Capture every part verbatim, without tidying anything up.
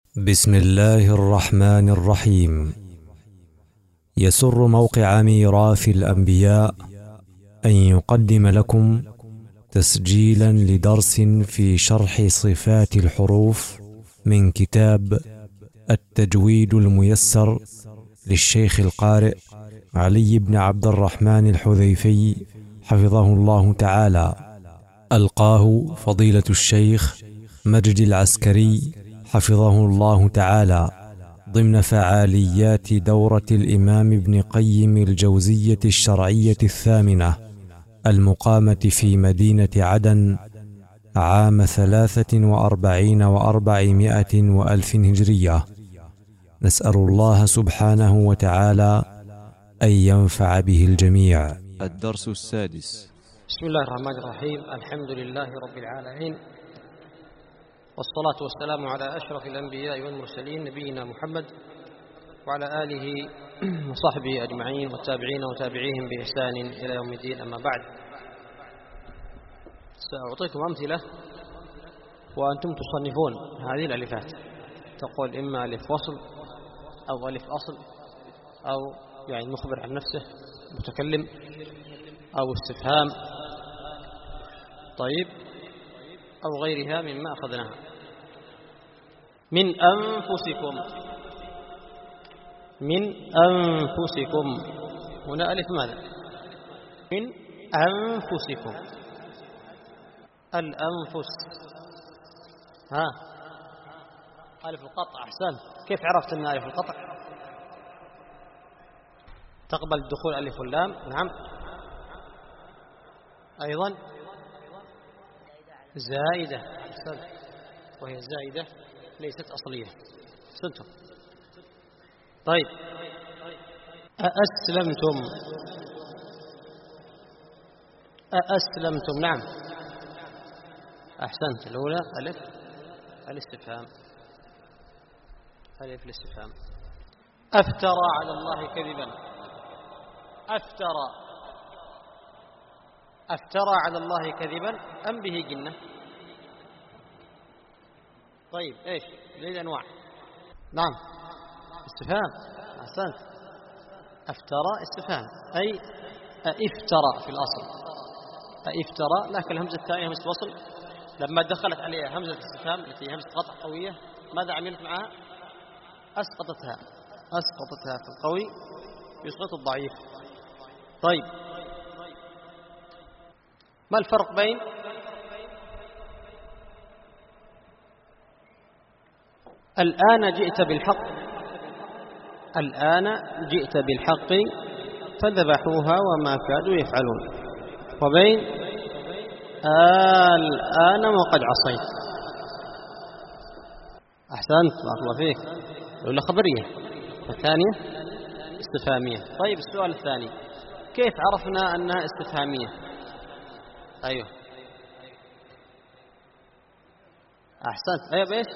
بسم الله الرحمن الرحيم. يسر موقع ميراث الأنبياء أن يقدم لكم تسجيلا لدرس في شرح صفات الحروف من كتاب التجويد الميسر للشيخ القارئ علي بن عبد الرحمن الحذيفي حفظه الله تعالى، ألقاه فضيلة الشيخ مجد العسكري حفظه الله تعالى ضمن فعاليات دورة الإمام ابن قيم الجوزية الشرعية الثامنة المقامة في مدينة عدن عام ثلاثة وأربعين وأربعمائة وألف هجرية. نسأل الله سبحانه وتعالى أن ينفع به الجميع. الدرس السادس. بسم الله الرحمن الرحيم. الحمد لله رب العالمين، والصلاة والسلام على أشرف الأنبياء والمرسلين نبينا محمد وعلى آله وصحبه أجمعين والتابعين وتابعيهم بإحسان إلى يوم الدين. أما بعد، سأعطيكم أمثلة وأنتم تصنفون هذه الألفات، تقول إما ألف وصل أو ألف أصل أو يعني مخبر عن نفسه متكلم أو استفهام، طيب، أو غيرها مما أخذناها. من أنفسكم، من أنفسكم، هنا ألف ماذا؟ من أنفسكم، الأنفس، ها ألف القطع. أحسن. كيف عرفت أن ألف القطع تقبل الدخول ألف واللام؟ نعم. أيضا زائدة. أحسن. وهي زائدة ليست أصلية. أحسنتم. طيب، أأسلمتم، أأسلمتم، نعم. أحسنت. الأولى ألف الاستفهام، ألف الاستفهام. أفترى على الله كذبا، أفترى، أفترى على الله كذبا أم به جنة؟ طيب، إيش ليه الأنواع؟ نعم، استفهام. أحسنت. أفترى استفهام، أي أفترى في الأصل، أفترى، لكن الهمزة الثانية همزة وصل لما دخلت عليها همزة الاستفهام التي همزة قطع قوية، ماذا عملت معها؟ أسقطتها، أسقطتها في القوي يسقط الضعيف. طيب، ما الفرق بين الآن جئت بالحق، الآن جئت بالحق فذبحوها وما كادوا يفعلون، وبين الآن وقد عصيت؟ أحسنت، بارك الله فيك. الأولى خبرية والثانية استفهامية. طيب، السؤال الثاني، كيف عرفنا أنها استفهامية؟ أيوه، أحسنت. أيوه، بإيش؟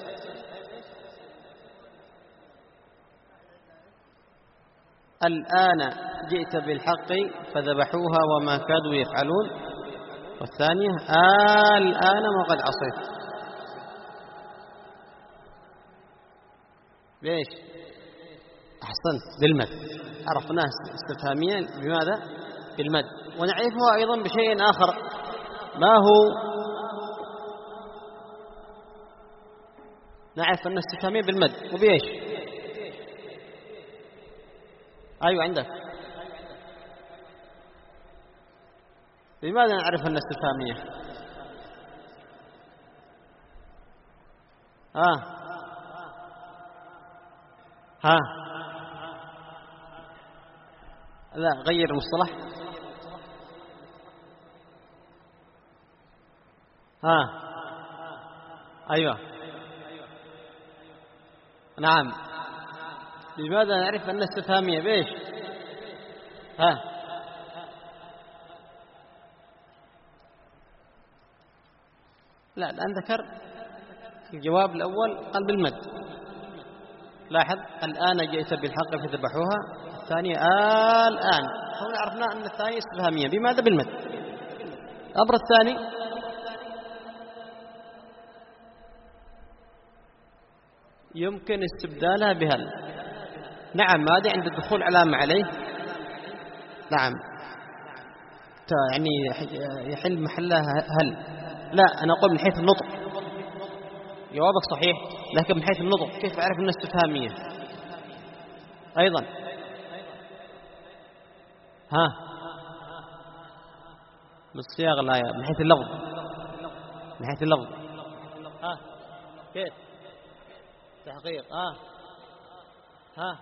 الآن جئت بالحق فذبحوها وما كادوا يفعلون، والثانية الآن وقد عصيت. بإيش؟ أحسنت، بالمد. عرفناها استفهاميا بماذا؟ بالمد. ونعرفها أيضا بشيء آخر، ما هو؟ نعرف أن استفهامية بالمد وبإيش؟ أيوة، عندك. بماذا نعرف أن استفهامية؟ ها ها لا، غير المصطلح. ها أيوة، نعم. لماذا نعرف أن استفهامية بإيش؟ ها لا، الآن ذكر الجواب الأول قال بالمد. لاحظ، الآن جئت بالحق فذبحوها، الثانية الآن. هنا عرفنا أن الثانية استفهامية بماذا؟ بالمد. الأمر الثاني، يمكن استبدالها بهل. نعم، هذه عند الدخول علامة عليه. نعم، يعني يحل محلها هل. لا، أنا أقول من حيث النطق. جوابك صحيح، لكن من حيث النطق كيف أعرف أنها استفهامية أيضا؟ ها، بالصياغة الآية من حيث اللفظ. من حيث اللفظ ها كيف تحقيق؟ ها ها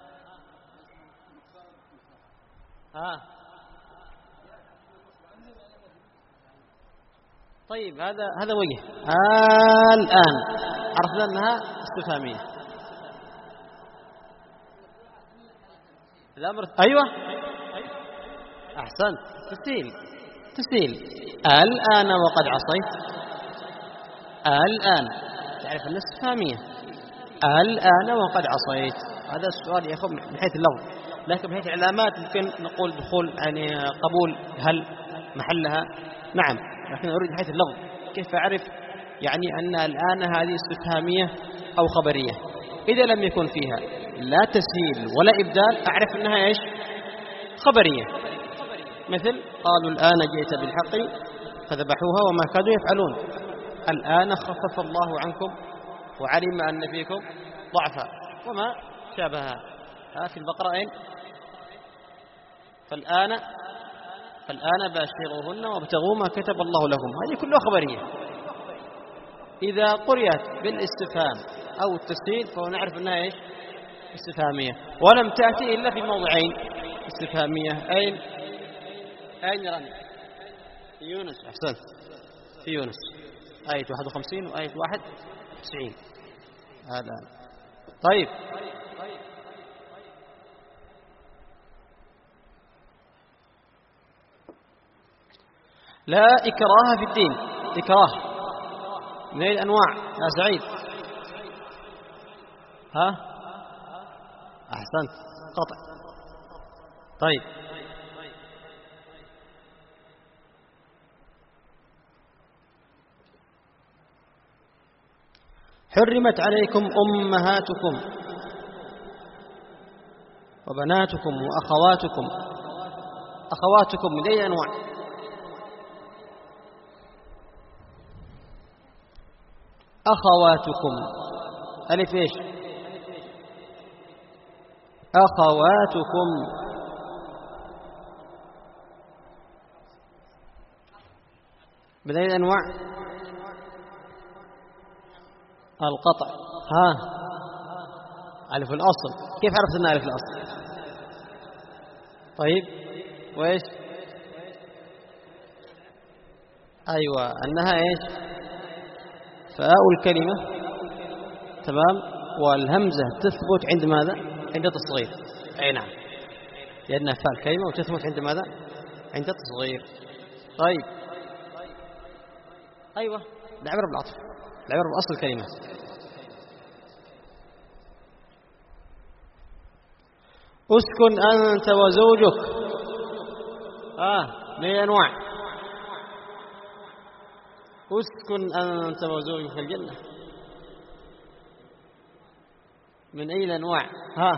ها طيب، هذا هذا وجه. آه الآن عرفنا أنها استفهامية. الأمر أيوة أحسنت، تسهيل تسهيل. الآن وقد عصيت. الآن تعرف أنها استفهامية. الآن وقد عصيت، هذا السؤال يا أخو من حيث اللفظ، لكن من حيث العلامات ممكن نقول دخول يعني قبول هل محلها. نعم، لكن أريد من حيث اللفظ كيف أعرف يعني أن الآن هذه استفهامية أو خبرية. إذا لم يكن فيها لا تسهيل ولا إبدال أعرف أنها إيش؟ خبرية. مثل قالوا الآن جئت بالحق فذبحوها وما كادوا يفعلون. الآن خفف الله عنكم وعلم أن فيكم ضعفا وما شابهها. ها في البقرة أين؟ فالآن فالآن باشروهن وابتغوا ما كتب الله لكم. هذه كلها خبرية. إذا قرئت بالاستفهام أو التسهيل فهو نعرف أنها إيش؟ استفهامية. ولم تأتي إلا في موضعين استفهامية. أين؟ أين رمي؟ في يونس. أحسنت، في يونس آية واحد وخمسين وآية واحد وتسعين. هذا طيب. لا إكراه في الدين. إكراه من أي الأنواع يا سعيد؟ ها أحسنت، قطع. طيب، حرمت عليكم أمهاتكم وبناتكم وأخواتكم. أخواتكم من أي أنواع؟ أخواتكم ألف إيش؟ أخواتكم من أي أنواع؟ القطع. ها ألف الأصل. كيف عرفت أنها ألف الأصل؟ طيب، وإيش؟ أيوة، أنها إيش؟ فاء الكلمة، تمام، والهمزة تثبت عند ماذا؟ عند التصغير. أي نعم، لأنها فاء الكلمة وتثبت عند ماذا؟ عند التصغير. طيب، أيوة، العبر بالعطف، العبر بأصل الكلمة. أسكن أنت وزوجك. آه من أنواع؟ أسكن أنت وزوجك في الجنة. من أي الأنواع؟ ها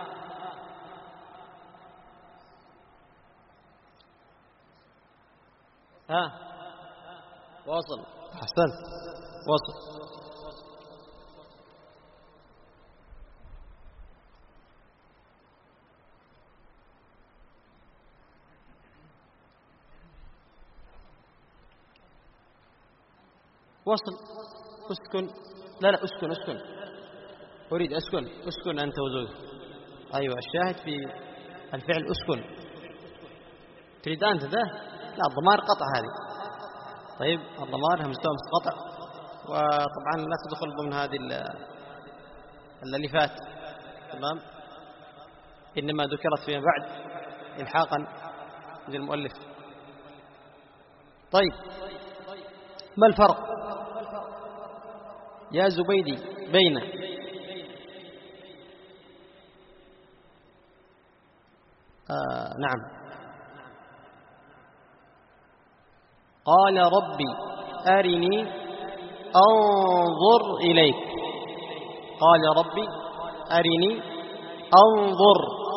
ها واصل. أحسنت، واصل. وصل. أسكن. لا لا أسكن أسكن أريد أسكن أسكن أنت وزوجك. أيوة، الشاهد في الفعل أسكن. تريد أنت ذا؟ لا، الضمائر قطع هذه. طيب، الضمائر همزتها همزة قطع، وطبعا لا تدخل ضمن هذه الألفات، تمام، إنما ذكرت فيما بعد إلحاقا للمؤلف. طيب، ما الفرق يا زبيدي بين آه نعم قال ربي أرني أنظر إليك. قال يا ربي أرني أنظر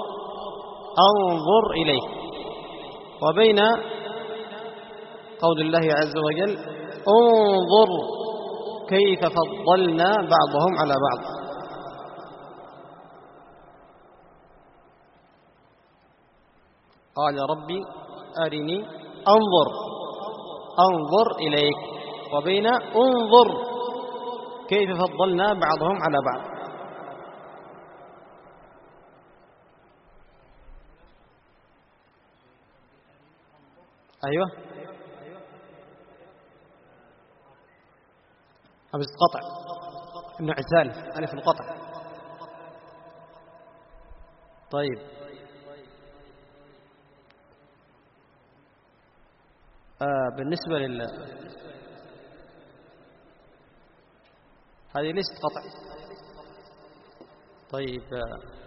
أنظر إليك. وبين قول الله عز وجل انظر كيف فضلنا بعضهم على بعض. قال يا ربي أرني أنظر أنظر إليك، وبين انظر كيف فضلنا بعضهم على بعض. أيوة همزة قطع النوع الثالث ألف القطع. طيب آه بالنسبة لل هذه ليست قطع. طيب آه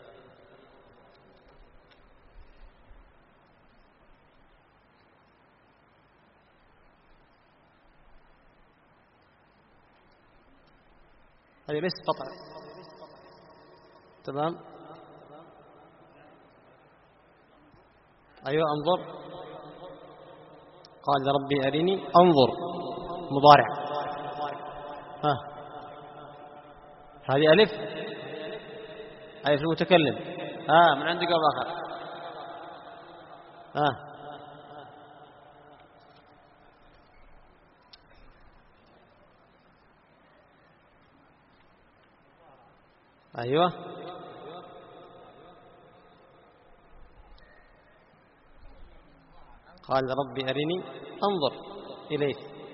هذه ليست قطع. تمام. أيوة انظر. قال ربي أرني أنظر مضارع. ها هذه ألف ألف المتكلم. ها من عندك قبل آخر. ها أيوة قال ربي أرني أنظر إليك.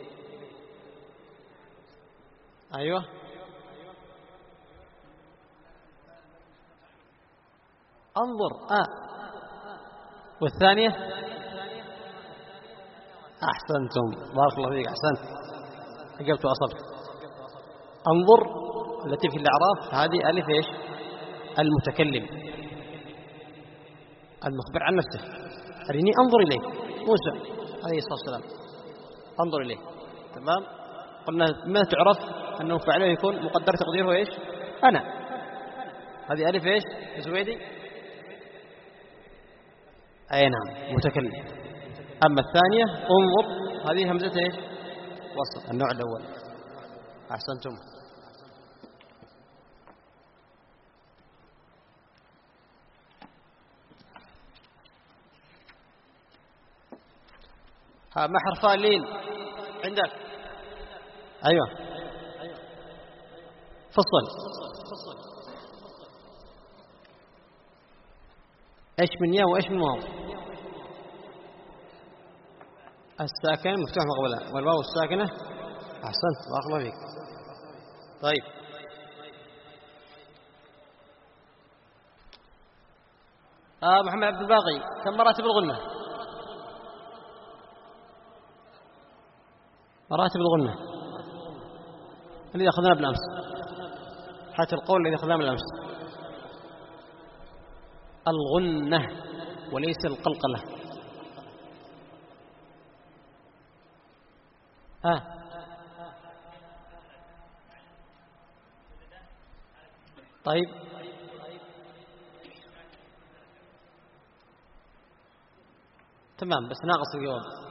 أيوة أنظر. آه والثانية أحسنتم بارك الله فيك أحسنت أجبت وأصبت. أنظر التي في الإعراب هذه ألف إيش المتكلم المخبر عن نفسه. أرني أنظر إليه موسى عليه الصلاة والسلام أنظر إليه. تمام. قلنا ما تعرف أنه فعله يكون مقدر تقديره إيش أنا. هذه ألف إيش زويدي. أي نعم متكلم. أما الثانية انظر هذه همزة إيش وصل النوع الأول. أحسنتم. ها ما حرفان لين عندك. أيوة فصل. إيش من ياء وإيش من واو؟ الساكن مفتوح ما قبلها والواو الساكنة. أحسنت بارك الله فيك. طيب آه محمد عبد الباقي كم مراتب الغنة؟ مراتب الغنة الذي أخذناه بالأمس. حتى القول الذي أخذناه بالأمس الغنة وليس القلقلة. ها طيب تمام بس ناقص الجواب.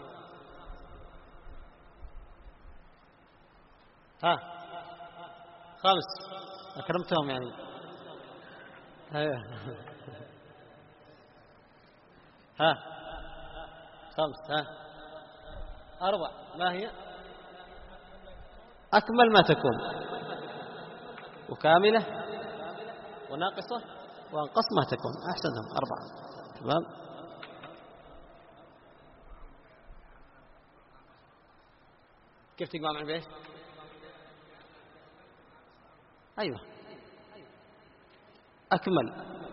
ها خمس أكرمتهم يعني. أيوة. ها خمس. ها أربع. ما هي؟ أكمل ما تكون وكاملة وناقصة وأنقص ما تكون. أحسنهم أربعة. تمام. كيف تجمع مع البيت؟ أيوة أكمل.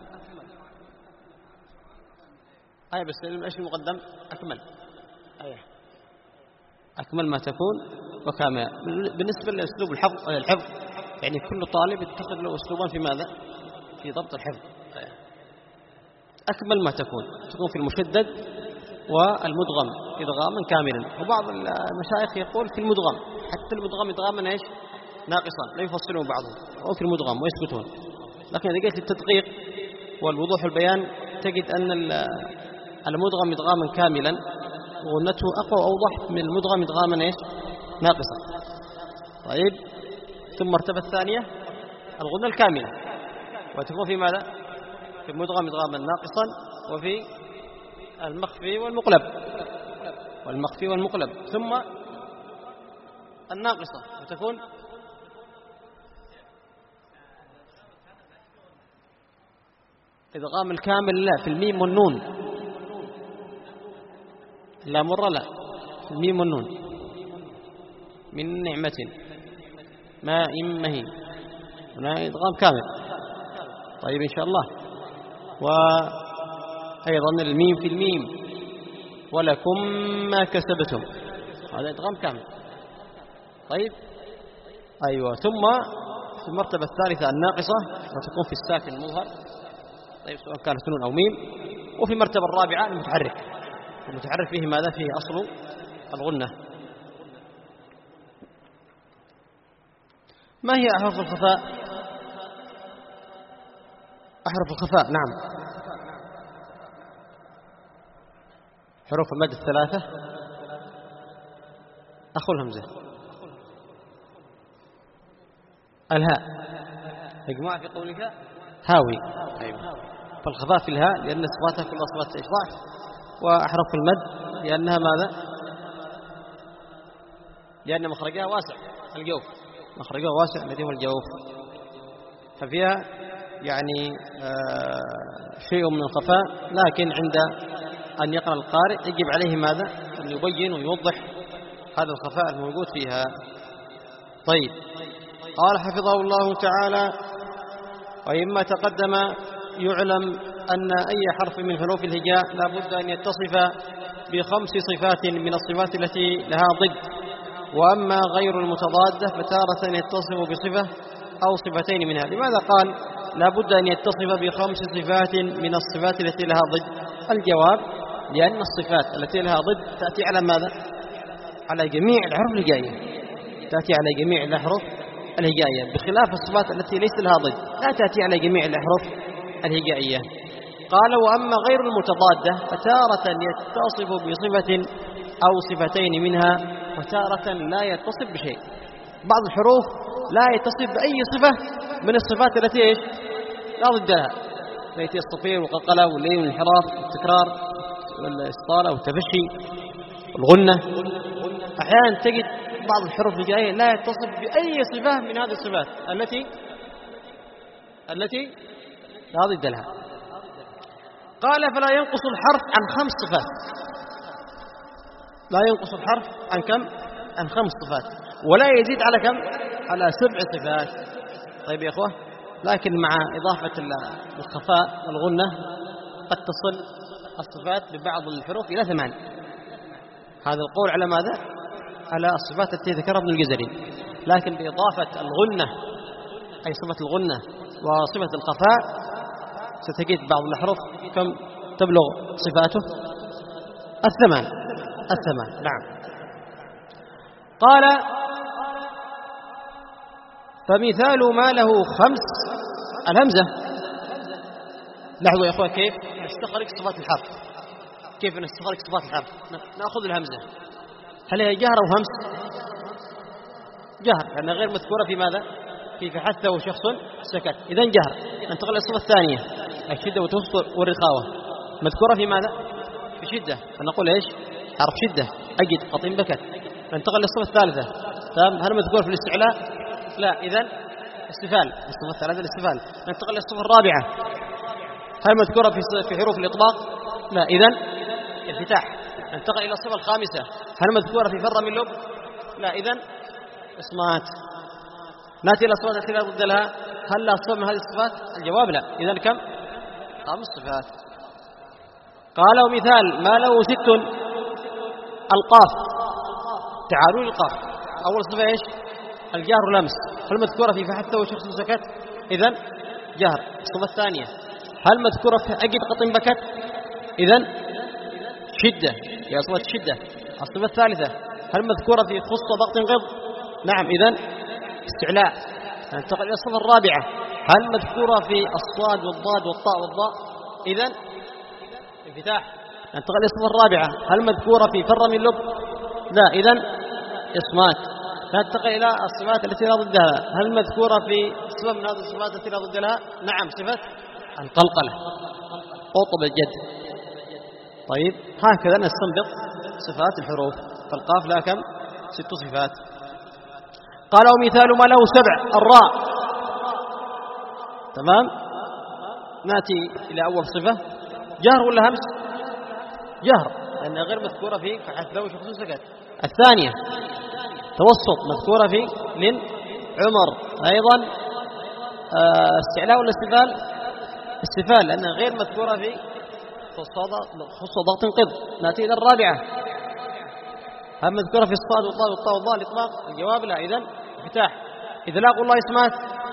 أيوة بس إيش المقدم؟ أكمل. أيوة أكمل ما تكون وكامل. بالنسبة لأسلوب الحفظ الحفظ يعني كل طالب يتخذ له أسلوبا في ماذا؟ في ضبط الحفظ. أيوة. أكمل ما تكون تكون في المشدد والمدغم إدغاما كاملا. وبعض المشايخ يقول في المدغم حتى المدغم إدغاما إيش ناقصا لا يفصلون بعضهم أو في المدغم ويسكتون. لكن إذا قلت التدقيق والوضوح البيان تجد أن المدغم إدغاما كاملا غنته أقوى وأوضح من المدغم إدغاما إيش ناقصا. طيب ثم المرتبة الثانية الغنة الكاملة وتكون في ماذا؟ في المدغم إدغاما ناقصا وفي المخفي والمقلب والمخفي والمقلب ثم الناقصة وتكون إدغام الكامل لا في الميم والنون لا مر لا في الميم والنون من نعمة ماء مهين هنا إدغام كامل. طيب إن شاء الله. وأيضا الميم في الميم ولكم ما كسبتم هذا إدغام كامل. طيب أيوة ثم في المرتبة الثالثة الناقصة وتكون في الساكن المظهر طيب سواء كانت نون أو ميم. وفي المرتبة الرابعة المتحرك المتحرك فيه ماذا؟ فيه أصل الغنة. ما هي أحرف الخفاء؟ أحرف الخفاء نعم حروف المد الثلاثة أخو الهمزة الهاء يا جماعة في قولك هاوي. أيوة. فالخفاء في الهاء لأن صفاتها كلها صفات إشراح وأحرف المد لأنها ماذا؟ لأن مخرجها واسع الجوف مخرجها واسع الذي هو الجوف ففيها يعني آه شيء من الخفاء. لكن عند أن يقرأ القارئ يجب عليه ماذا؟ أن يبين ويوضح هذا الخفاء الموجود فيها. طيب قال حفظه الله تعالى وإما تقدم يعلم أن أي حرف من حروف الهجاء لا بد أن يتصف بخمس صفات من الصفات التي لها ضد. وأما غير المتضادة فتارة يتصف بصفة أو صفتين منها. لماذا قال لا بد أن يتصف بخمس صفات من الصفات التي لها ضد؟ الجواب لأن الصفات التي لها ضد تأتي على ماذا؟ على جميع الحروف الهجائية تأتي على جميع الأحرف الهجائية بخلاف الصفات التي ليس لها ضد لا تأتي على جميع الأحرف الهجائية. قال وأما غير المتضادة فتارة يتصف بصفة أو صفتين منها وتارة لا يتصف بشيء. بعض الحروف لا يتصف بأي صفة من الصفات التي إيش لا ضد لها التي الصفير والقلقلة واللين والانحراف والتكرار والاستطالة والتفشي والغنة. أحيانا تجد بعض الحروف الهجائية لا يتصف بأي صفة من هذه الصفات التي التي لا ضد لها. قال فلا ينقص الحرف عن خمس صفات لا ينقص الحرف عن كم؟ عن خمس صفات ولا يزيد على كم؟ على سبع صفات. طيب يا أخوة لكن مع إضافة الخفاء والغنة قد تصل الصفات ببعض الحروف إلى ثمان. هذا القول على ماذا؟ على الصفات التي ذكرها ابن الجزري. لكن بإضافة الغنة أي صفة الغنة وصفة الخفاء ستجد بعض الأحرف كم تبلغ صفاته؟ الثمان الثمان نعم. قال فمثال ما له خمس الهمزة. لاحظوا يا أخوة كيف نستخرج صفات الحرف كيف نستخرج صفات الحرف. نأخذ الهمزة هل هي جهر أو همس؟ جهر لأنها غير مذكورة في ماذا؟ في فحثه شخص سكت إذن جهر. ننتقل إلى الصفة الثانية الشدة والتوسط والرخاوة مذكورة في ماذا؟ في شدة فنقول إيش؟ حرف شدة أجد قطين بكت. ننتقل للصفة الثالثة هل مذكور في الاستعلاء؟ لا إذن استفال. الصفة الثالثة الاستفال. ننتقل للصفة الرابعة هل مذكورة في في حروف الإطلاق؟ لا إذن انفتاح. ننتقل إلى الصفة الخامسة هل مذكورة في فر من لب؟ لا إذن إصمات. نأتي إلى الصفات التي لا ضد لها هل لا صفة من هذه الصفات؟ الجواب لا. إذن كم؟ خمس صفات. قال ومثال ما له ست القاف تعالوا القاف. أول صفة إيش؟ الجهر لمس هل مذكورة في فحثه وشخص سكت؟ إذن جهر. الصفة الثانية هل مذكورة في أجد قطن بكت؟ إذن شدة هي صفة الشدة. الصفة الثالثة هل مذكورة في خص ضغط غض؟ نعم إذن استعلاء. ننتقل إلى الصفة الرابعة، هل مذكورة في الصاد والضاد والطاء والضاء؟ إذن انفتاح. ننتقل إلى الصفة الرابعة، هل مذكورة في فر من لب؟ لا، إذن إصمات. ننتقل إلى الصفات التي لا ضدها، هل مذكورة في صفة من هذه الصفات التي لا ضد لها؟ نعم، صفة القلقلة، قطب الجد. طيب هكذا نستنبط صفات الحروف. فالقاف لها كم؟ ست صفات. قال ومثال ما له سبع الراء. تمام. نأتي إلى أول صفة، جهر ولا همس؟ جهر، لأنها غير مذكورة في فحث له شخص سكت. الثانية توسط، مذكورة في لن عمر. أيضا آه استعلاء ولا استفال؟ استفال، لأنها غير مذكورة في خصوص ضغط قض. نأتي إلى الرابعة، هل مذكورة في الصاد والضاد والطاء والضاء الإطلاق؟ الجواب لا، إذن انفتاح. إذلاق الله إسمات،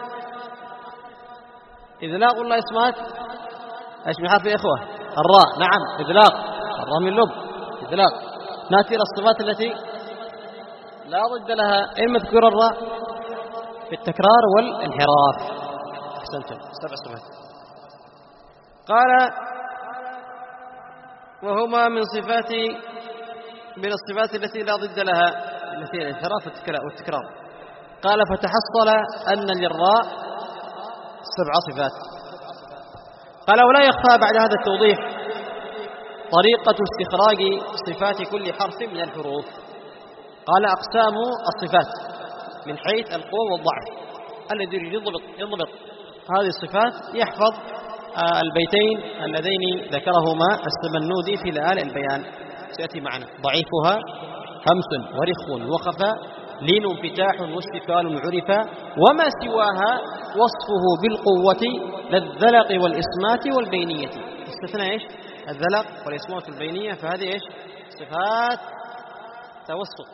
إذلاق الله إسمات ايش من حرف يا إخوة؟ الراء. نعم، إذلاق، الراء من لب، إذلاق. نأتي إلى الصفات التي لا ضد لها، إن مذكور الراء في التكرار والانحراف. أحسنتم، سبع صفات. قال وهما من صفات من الصفات التي لا ضد لها، التي الانحراف والتكرار. قال فتحصل أن للراء سبع صفات. قال ولا يخفى بعد هذا التوضيح طريقة استخراج صفات كل حرف من الحروف. قال أقسام الصفات من حيث القوة والضعف. الذي يضبط يضبط هذه الصفات يحفظ البيتين اللذين ذكرهما السمنودي في لآل البيان، سيأتي معنا. ضعيفها همس ورخ وخفاء، لين انفتاح واستفال عرفا، وما سواها وصفه بالقوة للذلق والإسمات والبينية. استثنى إيش؟ الذلق والإسمات والبينية، فهذه إيش؟ صفات توسط.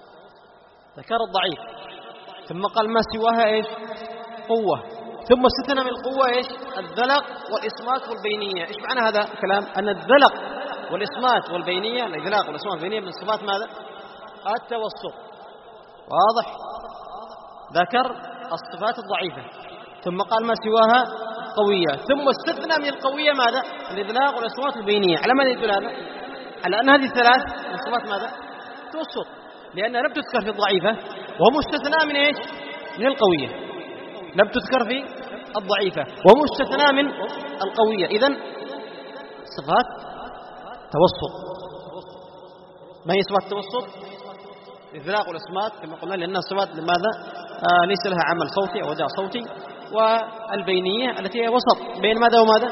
ذكر الضعيف ثم قال ما سواها إيش؟ قوة، ثم استثنى من القوة إيش؟ الذلق والإسمات والبينية. إيش معنى هذا الكلام؟ أن الذلق والإسمات والبينية، الإذلاق والإسمات والبينية من صفات ماذا؟ التوسط. واضح؟ ذكر الصفات الضعيفة ثم قال ما سواها قوية، ثم استثنى من القوية ماذا؟ الإذلاق والإسمات والبينية. على ماذا يدل هذا؟ على أن هذه الثلاث من صفات ماذا؟ توسط، لأنها لم تذكر في الضعيفة ومستثنى من إيش؟ من القوية. لم تذكر في الضعيفة ومستثنى من القوية. إذن صفات توسط. ما هي صفات التوسط؟ الإذلاق والإسمات كما قلنا، لأنها صفات لماذا؟ آه ليس لها عمل صوتي أو أداء صوتي. والبينية التي هي وسط بين ماذا وماذا؟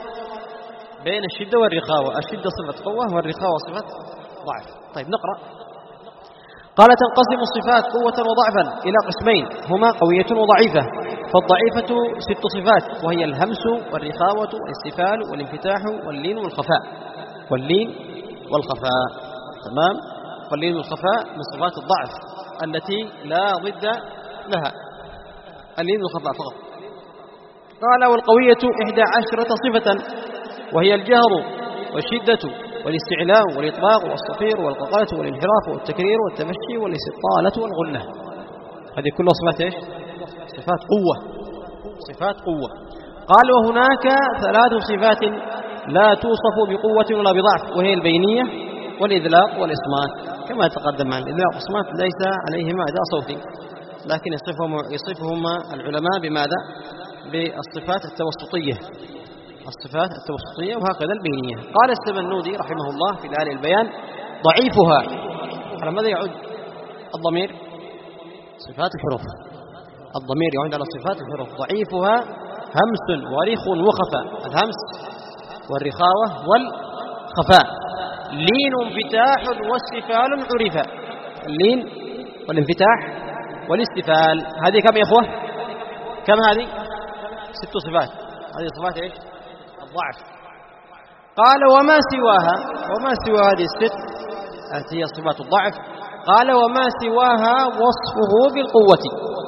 بين الشدة والرخاوة. الشدة صفة قوة والرخاوة صفة ضعف. طيب نقرأ. قال تنقسم الصفات قوة وضعفا إلى قسمين هما قوية وضعيفة. فالضعيفة ست صفات، وهي الهمس والرخاوة والاستفال والانفتاح واللين والخفاء. واللين والخفاء. تمام. واللين والخفاء من صفات الضعف التي لا ضد لها، اللين والخفاء فقط. قال والقوية إحدى عشرة صفة، وهي الجهر والشدة والاستعلاء والإطلاق والصفير والقطالة والانحراف والتكرير والتمشي والاستطالة والغنة. هذه كلها صفات إيش؟ صفات قوة. صفات قوة. قال وهناك ثلاث صفات لا توصف بقوة ولا بضعف، وهي البينية والإذلاق والإصمات. كما تقدم عن الإذلاق والإصمات ليس عليهما أداء صوتي، لكن يصفهما, يصفهما العلماء بماذا؟ بالصفات التوسطية. الصفات التوسطية وهكذا البينية. قال السمنودي رحمه الله في لآل البيان ضعيفها. على ماذا يعود الضمير؟ صفات الحروف. الضمير يعود على صفات الحروف. ضعيفها همس ورخ وخفاء. الهمس والرخاوة والخفاء. لين انفتاح واستفال عرفا. اللين والانفتاح والاستفال. هذه كم يا أخوة؟ كم هذه؟ ست صفات. هذه صفات إيش؟ الضعف. قال وما سواها، وما سوى هذه الست التي هي صفات الضعف، قال وما سواها وصفه بالقوة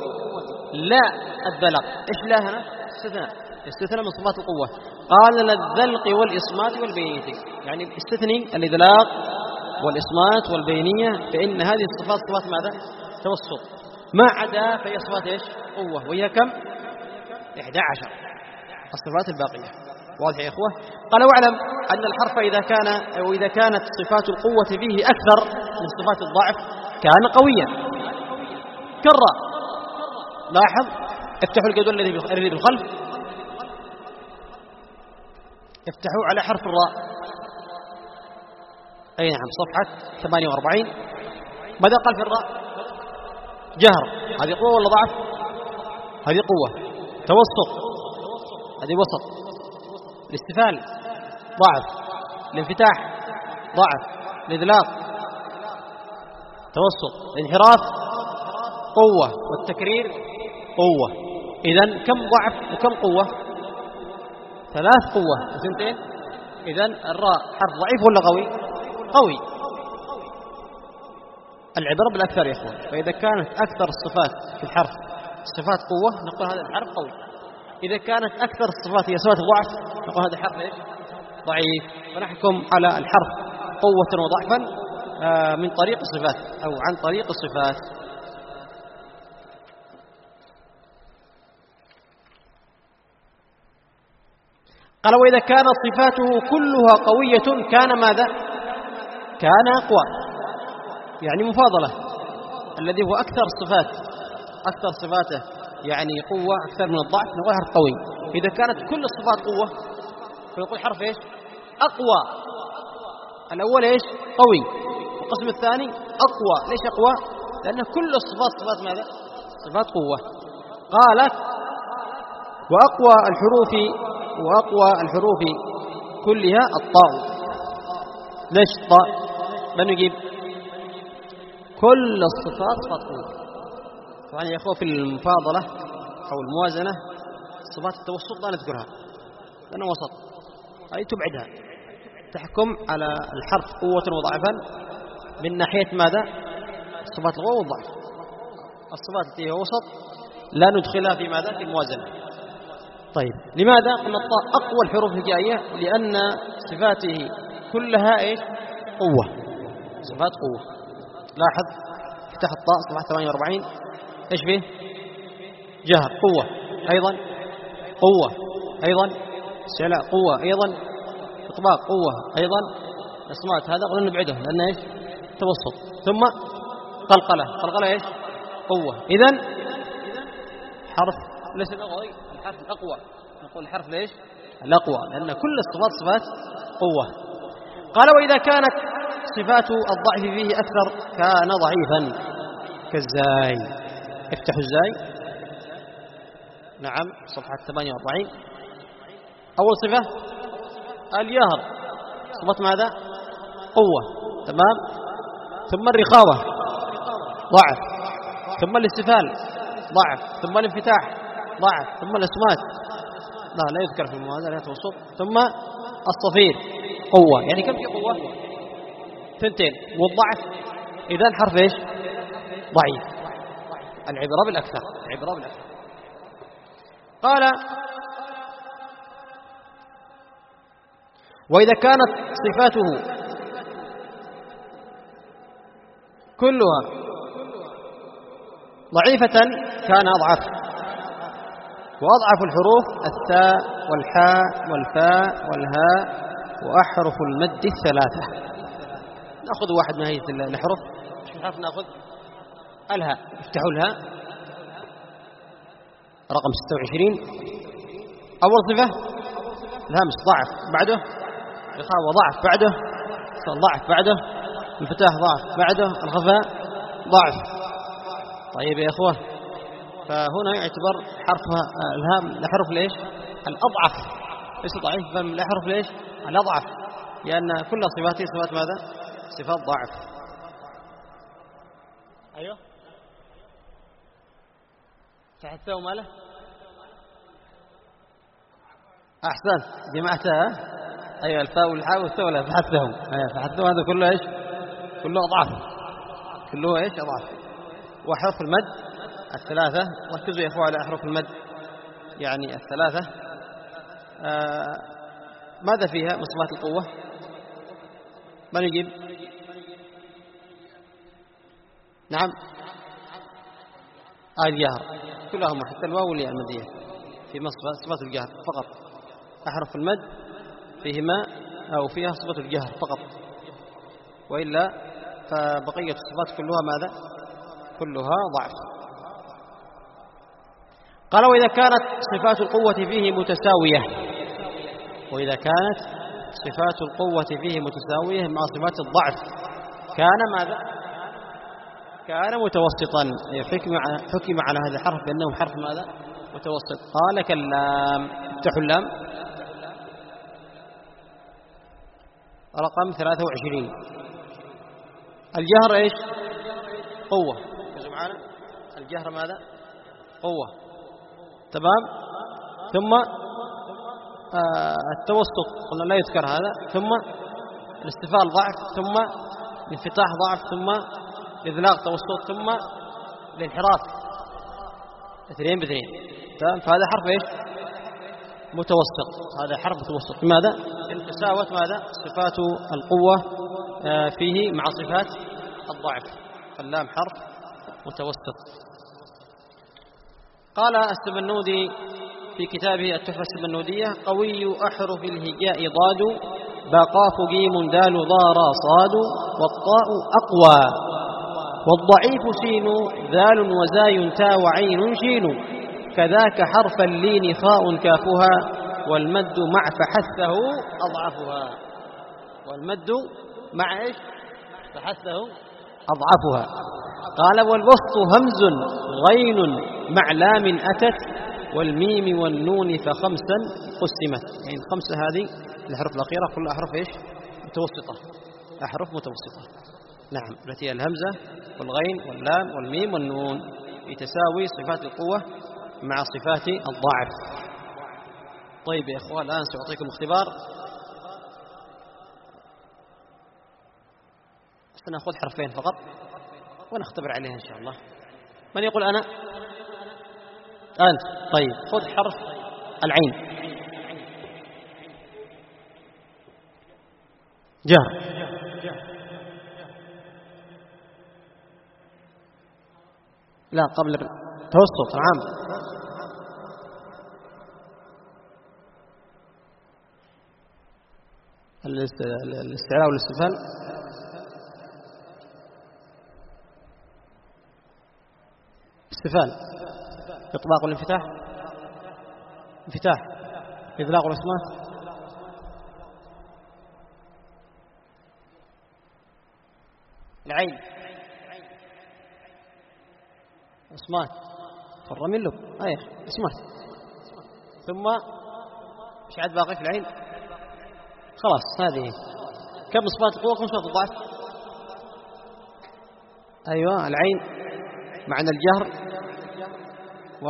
لا الذلق. إيش لا هنا؟ استثناء. استثناء من صفات القوة. قال للذلق والإصمات والبينية، يعني استثني الإذلاق والإصمات والبينية، فإن هذه الصفات صفات ماذا؟ توسط. ما عدا فهي صفات إيش؟ قوة، وهي كم؟ إحدى عشر الصفات الباقية. واضح يا إخوة؟ قال واعلم أن الحرف إذا كان أو إذا كانت صفات القوة فيه أكثر من صفات الضعف كان قويا كالراء. لاحظ، افتحوا الجدول الذي بالخلف، افتحوا على حرف الراء. أي نعم، صفحة ثمانية وأربعين. ماذا قال في الراء؟ جهر، هذه قوة ولا ضعف؟ هذه قوة. توسط، هذه وسط. الاستفال ضعف. الانفتاح ضعف. الإذلاق توسط. الانحراف قوة. والتكرير قوة. إذن كم ضعف وكم قوة؟ ثلاث قوة وثنتين. إذن الراء حرف ضعيف ولا قوي؟ قوي. العبرة بالأكثر يا إخوان. فإذا كانت أكثر الصفات في الحرف صفات قوة نقول هذا الحرف قوي. إذا كانت أكثر الصفات هي صفات ضعف نقول هذا الحرف إيش؟ ضعيف. ونحكم على الحرف قوة وضعفا من طريق الصفات أو عن طريق الصفات. قال وإذا كانت صفاته كلها قوية كان ماذا؟ كان أقوى، يعني مفاضلة. الذي هو أكثر الصفات أكثر صفاته يعني قوة أكثر من الضعف نقول حرف قوي. إذا كانت كل الصفات قوة فنقول حرف إيش؟ أقوى. الأول إيش؟ قوي. القسم الثاني أقوى. ليش أقوى؟ لأن كل الصفات صفات ماذا؟ صفات قوة. قالت وأقوى الحروف وأقوى الحروف كلها الطاء. ليش الطاء؟ من يجيب؟ كل الصفات صفات قوة. طبعا يا أخوة في المفاضلة أو الموازنة صفات التوسط لا نذكرها لأنه وسط، أي تبعدها. تحكم على الحرف قوة وضعفا من ناحية ماذا؟ صفات القوة والضعف. الصفات التي هي وسط لا ندخلها في ماذا؟ في الموازنة. طيب لماذا قلنا الطاء أقوى الحروف الهجائية؟ لأن صفاته كلها إيش؟ قوة، صفات قوة. لاحظ، افتح الطاء صفحة ثمانية وأربعين. إيش فيه؟ جهر قوة، أيضا قوة، أيضا استعلاء قوة، أيضا إطباق قوة، أيضا إصمات. هذا قلنا نبعده لأن إيش؟ توسط. ثم قلقلة، قلقلة إيش؟ قوة. إذن حرف ليس الأقوى، الحرف الأقوى نقول الحرف ليش؟ الأقوى، لأن كل الصفات صفات قوة. قال وإذا كانت صفات الضعف فيه أكثر كان ضعيفا كالزاي. افتحوا الزاي. نعم، صفحة ثمانية وأربعين. أول صفة اليهر، صفة ماذا؟ قوة، تمام. ثم الرخاوة ضعف، ثم الاستفال ضعف، ثم الانفتاح ضعف، ثم الاسمات لا لا يذكر في الموازنة والصوت، ثم الصفير قوة. يعني كم في قوة؟ ثنتين. والضعف إذا الحرف إيش؟ ضعيف. العبرة بالأكثر، العبرة بالأكثر. قال وإذا كانت صفاته كلها ضعيفة كان أضعف. وأضعف الحروف التاء والحاء والفاء والهاء وأحرف المد الثلاثة. نأخذ واحد من هذه الحروف. شو حرف نأخذ؟ الهاء. افتحوا الهاء رقم ستة وعشرين. أول صفة الهمس ضعف، بعده رخاوة ضعف، بعده ضعف، بعده الفتاح ضعف، بعده الخفاء ضعف. طيب يا إخوة، فهنا يعتبر حرفها الهاء الحرف ليش؟ الأضعف، ليس ضعيف بل الحرف ليش؟ الأضعف، لأن كل صفاته صفات ماذا؟ صفات ضعف. أيوه تحته ماله؟ أحسن، جمعتها. أيوه الفاء والحاء والثاء ولا فحثهم. أيوه فحثهم، هذا كله إيش؟ كله أضعف، كله إيش؟ أضعف. وحرف المد الثلاثة، ركزوا يا أخوة على أحرف المد يعني الثلاثة. آه ماذا فيها من صفات القوة؟ من يجيب؟ نعم الجهر كلهم حتى الواو والياء المدية في صفات الجهر فقط. أحرف المد فيهما أو فيها صفة الجهر فقط، وإلا فبقية الصفات كلها ماذا؟ كلها ضعف. قال وإذا كانت صفات القوة فيه متساوية، وإذا كانت صفات القوة فيه متساوية مع صفات الضعف كان ماذا؟ كان متوسطا. حكم على هذا الحرف بأنه حرف ماذا؟ متوسط. قال كاللام. افتحوا اللام رقم ثلاثة وعشرين. الجهر ايش؟ قوة. ركزوا معنا، الجهر ماذا؟ قوة. تمام. ثم آه التوسط قلنا لا يذكر هذا، ثم الاستفال ضعف، ثم الانفتاح ضعف، ثم الإذلاق توسط، ثم الانحراف اثنين باثنين. تمام. فهذا حرف ايش؟ متوسط. هذا حرف متوسط. لماذا؟ إن تساوت ماذا؟ صفات القوة فيه مع صفات الضعف. فاللام حرف متوسط. قال السمنودي في كتابه التحفة السمنودية: قوي أحرف الهجاء ضاد، باقاف جيم دال ضا را صاد، والطاء أقوى، والضعيف سين ذال وزاي تا وعين شين، كذاك حرف اللين خاء كافها، والمد مع فحثه أضعفها. والمد مع إيش؟ فحثه أضعفها. قال والوسط همز غين مع لام أتت، والميم والنون فخمسا قسمت. يعني الخمسة هذه الحروف الأخيرة كلها أحرف إيش؟ متوسطة. أحرف متوسطة. نعم، التي هي الهمزة والغين واللام والميم والنون بتساوي صفات القوة مع صفات الضعف. طيب يا إخوان، الآن سأعطيكم اختبار. سنأخذ حرفين فقط ونختبر عليها إن شاء الله. من يقول أنا؟ أنت. طيب خذ حرف العين. جهر. لا، قبل التوسط. نعم. الاستعلاء والاستفهام. استفهام. إطلاق والانفتاح. انفتاح. إذلاق والإصمات. العين. إصمات. فرمين له أيه إصمات. ثم مش عاد باقي في العين. خلاص هذه كم صفات القوة كم صفات الضعف؟ أيوة العين معنى الجهر و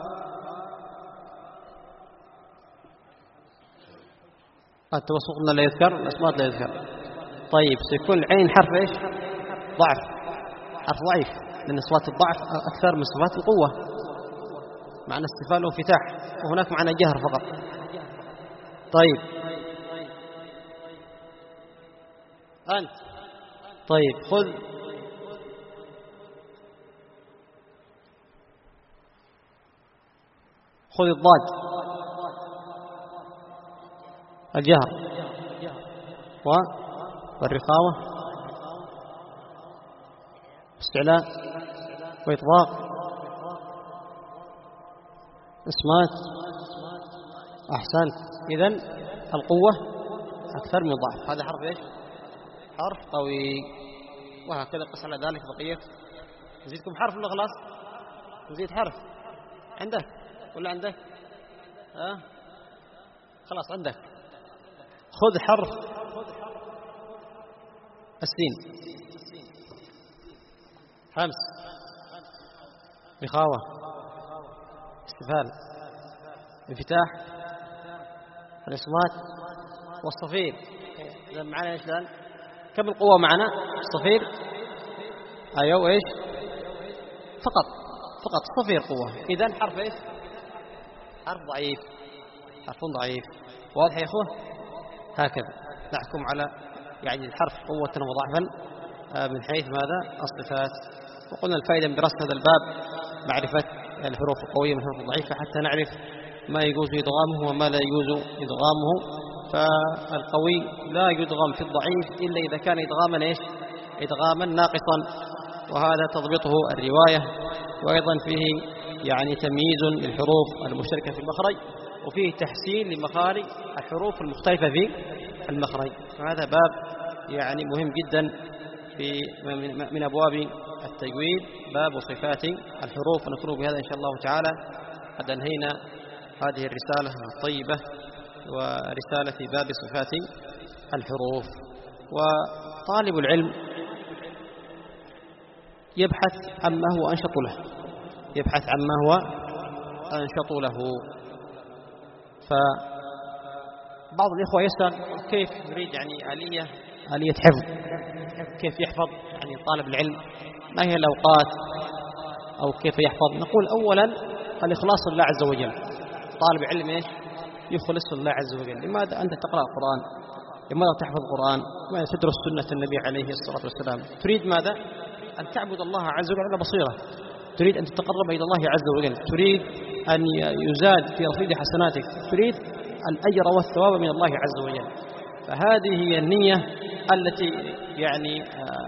التوسط لا يذكر، الأصمات لا يذكر. طيب سيكون العين حرف إيش؟ ضعف، حرف ضعيف، لأن صفات الضعف أكثر من صفات القوة. معنى استفال وانفتاح، وهناك معنى جهر فقط. طيب أنت. طيب خذ خذ الضاد. الجهر والرخاوة استعلاء وإطلاق إصمات. أحسنت. إذن القوة أكثر من الضعف. هذا حرف إيش؟ حرف قوي. وهكذا قس على ذلك بقية. نزيدكم حرف ولا خلاص؟ نزيد حرف عندك ولا عندك؟ ها أه؟ خلاص عندك. خذ حرف السين. همس، رخاوة، استفهام، انفتاح، الإصمات والصفير. إذا معنا إيش الآن؟ كم القوة معنا؟ الصفير. أيوه إيش؟ فقط فقط صفير قوة. إذن حرف إيش؟ حرف ضعيف، حرف ضعيف. واضح يا أخوة؟ هكذا نحكم على يعني الحرف قوة وضعفا من حيث ماذا؟ الصفات. وقلنا الفائدة من دراسة هذا الباب معرفة الحروف القوية من الحروف الضعيفة حتى نعرف ما يجوز إدغامه وما لا يجوز إدغامه. فالقوي لا يدغم في الضعيف إلا إذا كان إدغاما إيش؟ إدغاما ناقصا، وهذا تضبطه الرواية. وأيضا فيه يعني تمييز للحروف المشتركة في المخرج، وفيه تحسين لمخارج الحروف المختلفة في المخرج. فهذا باب يعني مهم جدا في من أبواب التجويد، باب صفات الحروف. ونكون بهذا إن شاء الله تعالى قد أنهينا هذه الرسالة الطيبة ورسالة في باب صفات الحروف. وطالب العلم يبحث عما هو أنشط له، يبحث عما هو أنشط له. فبعض الإخوة يسأل كيف يريد يعني آلية آلية حفظ، كيف يحفظ يعني طالب العلم، ما هي الأوقات أو كيف يحفظ؟ نقول أولا الإخلاص لله عز وجل. طالب علم إيش؟ يخلص لله عز وجل. لماذا أنت تقرأ القرآن؟ لماذا تحفظ القرآن؟ لماذا تدرس سنة النبي عليه الصلاة والسلام؟ تريد ماذا؟ أن تعبد الله عز وجل على بصيرة، تريد أن تتقرب إلى الله عز وجل، تريد أن يزاد في رصيد حسناتك، تريد الأجر والثواب من الله عز وجل. فهذه هي النية التي يعني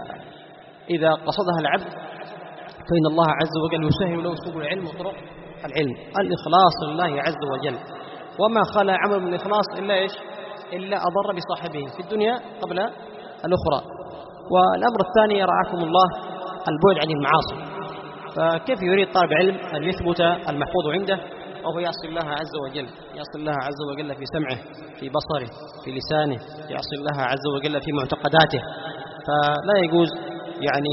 إذا قصدها العبد فإن الله عز وجل يسهل له سبل العلم وطرق العلم. الإخلاص لله عز وجل، وما خلا عمل من الإخلاص إلا إيش؟ إلا أضر بصاحبه في الدنيا قبل الأخرى. والأمر الثاني رعاكم الله البعد عن المعاصي. فكيف يريد طالب علم أن يثبت المحفوظ عنده وهو يعصي الله عز وجل؟ يعصي الله عز وجل في سمعه، في بصره، في لسانه، يعصي الله عز وجل في معتقداته. فلا يجوز يعني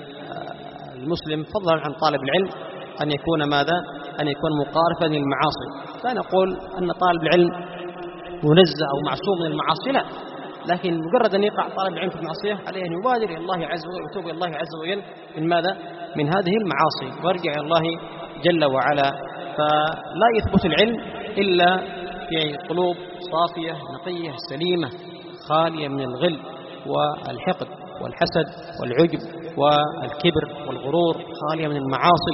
للمسلم فضلا عن طالب العلم أن يكون ماذا؟ أن يكون مقارفا للمعاصي. لا نقول أن طالب العلم منزه أو معصوم من المعاصي، لا، لكن مجرد أن يقع طالب العلم في المعصية عليه أن يبادر إلى الله عز وجل ويتوب إلى الله عز وجل من ماذا؟ من هذه المعاصي، ويرجع إلى الله جل وعلا. فلا يثبت العلم إلا في قلوب صافية نقية سليمة خالية من الغل والحقد والحسد والعجب والكبر والغرور، خالية من المعاصي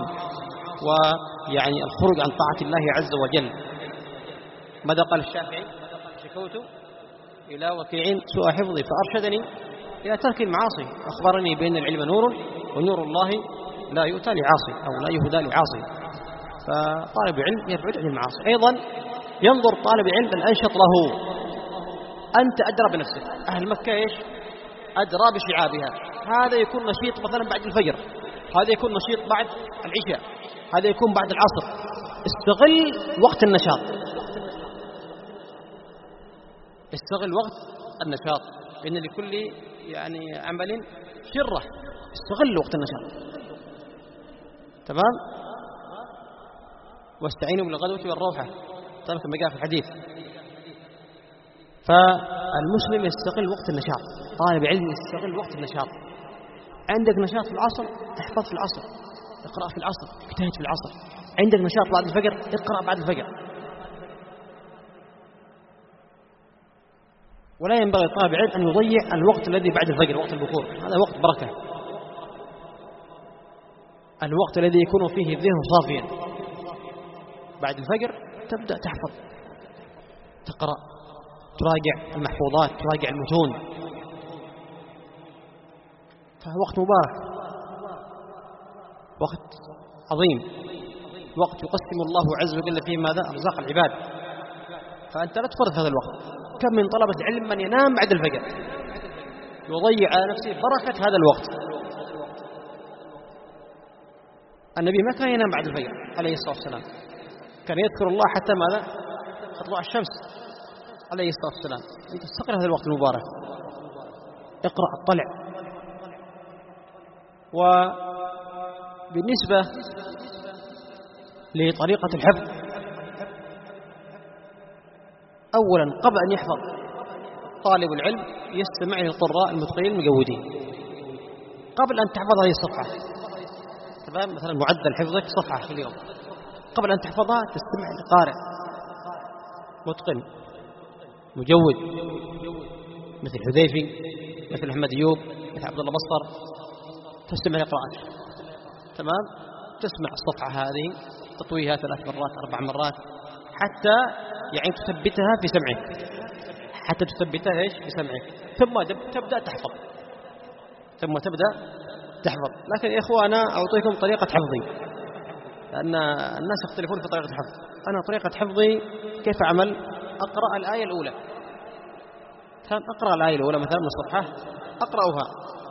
ويعني الخروج عن طاعة الله عز وجل. ماذا قال الشافعي؟ شكوت إلى وكيع سوء حفظي فأرشدني إلى ترك المعاصي، أخبرني بأن العلم نور ونور الله لا يؤتى لعاصي أو لا يهدى لعاصي. فطالب العلم يبعد عن المعاصي. أيضا ينظر طالب العلم الأنشط له. أنت أدرى بنفسك. أهل مكة إيش؟ أدرى بشعابها. هذا يكون نشيط مثلا بعد الفجر، هذا يكون نشيط بعد العشاء، هذا يكون بعد العصر. استغل وقت النشاط، استغل وقت النشاط، لأن لكل يعني عمل شرة. استغل وقت النشاط، تمام؟ واستعينوا بالغدوة والروحة، كما جاء في الحديث. فالمسلم يستغل وقت النشاط، طالب علم يستغل وقت النشاط. عندك نشاط في العصر، احفظ في العصر، اقرأ في العصر، اجتهد في العصر. عندك نشاط بعد الفجر، اقرأ بعد الفجر. ولا ينبغي طالب العلم أن يضيع الوقت الذي بعد الفجر، وقت البكور. هذا وقت بركة، الوقت الذي يكون فيه الذهن صافيا. بعد الفجر تبدأ تحفظ، تقرأ، تراجع المحفوظات، تراجع المتون. فهو وقت مبارك، وقت عظيم، وقت يقسم الله عز وجل فيه ماذا؟ أرزاق العباد. فأنت لا تفرط هذا الوقت. كم من طلبة علم من ينام بعد الفجر، يضيع على نفسه بركة هذا الوقت. النبي ما كان ينام بعد الفجر عليه الصلاة والسلام، كان يذكر الله حتى ماذا؟ تطلع الشمس عليه الصلاة والسلام. أنت استقر هذا الوقت المبارك، اقرأ، اطلع. وبالنسبة لطريقة الحفظ، أولا قبل أن يحفظ طالب العلم يستمع للقراء المتقنين المجودين قبل أن تحفظ هذه الصفحة. تمام؟ مثلا معدل حفظك صفحة في اليوم، قبل أن تحفظها تستمع لقارئ متقن مجود مثل حذيفي، مثل أحمد أيوب، مثل عبد الله بصر، تستمع لقراءته. تمام؟ تسمع الصفحة هذه تطويها ثلاث مرات أربع مرات حتى يعني تثبتها في سمعك، حتى تثبتها إيش في سمعك، ثم تبدأ تحفظ ثم تبدأ تحفظ. لكن يا إخوة أنا أعطيكم طريقة حفظي، لأن الناس يختلفون في طريقة الحفظ. أنا طريقة حفظي كيف أعمل؟ أقرأ الآية الأولى، أقرأ الآية الأولى مثلا من الصفحة أقرأها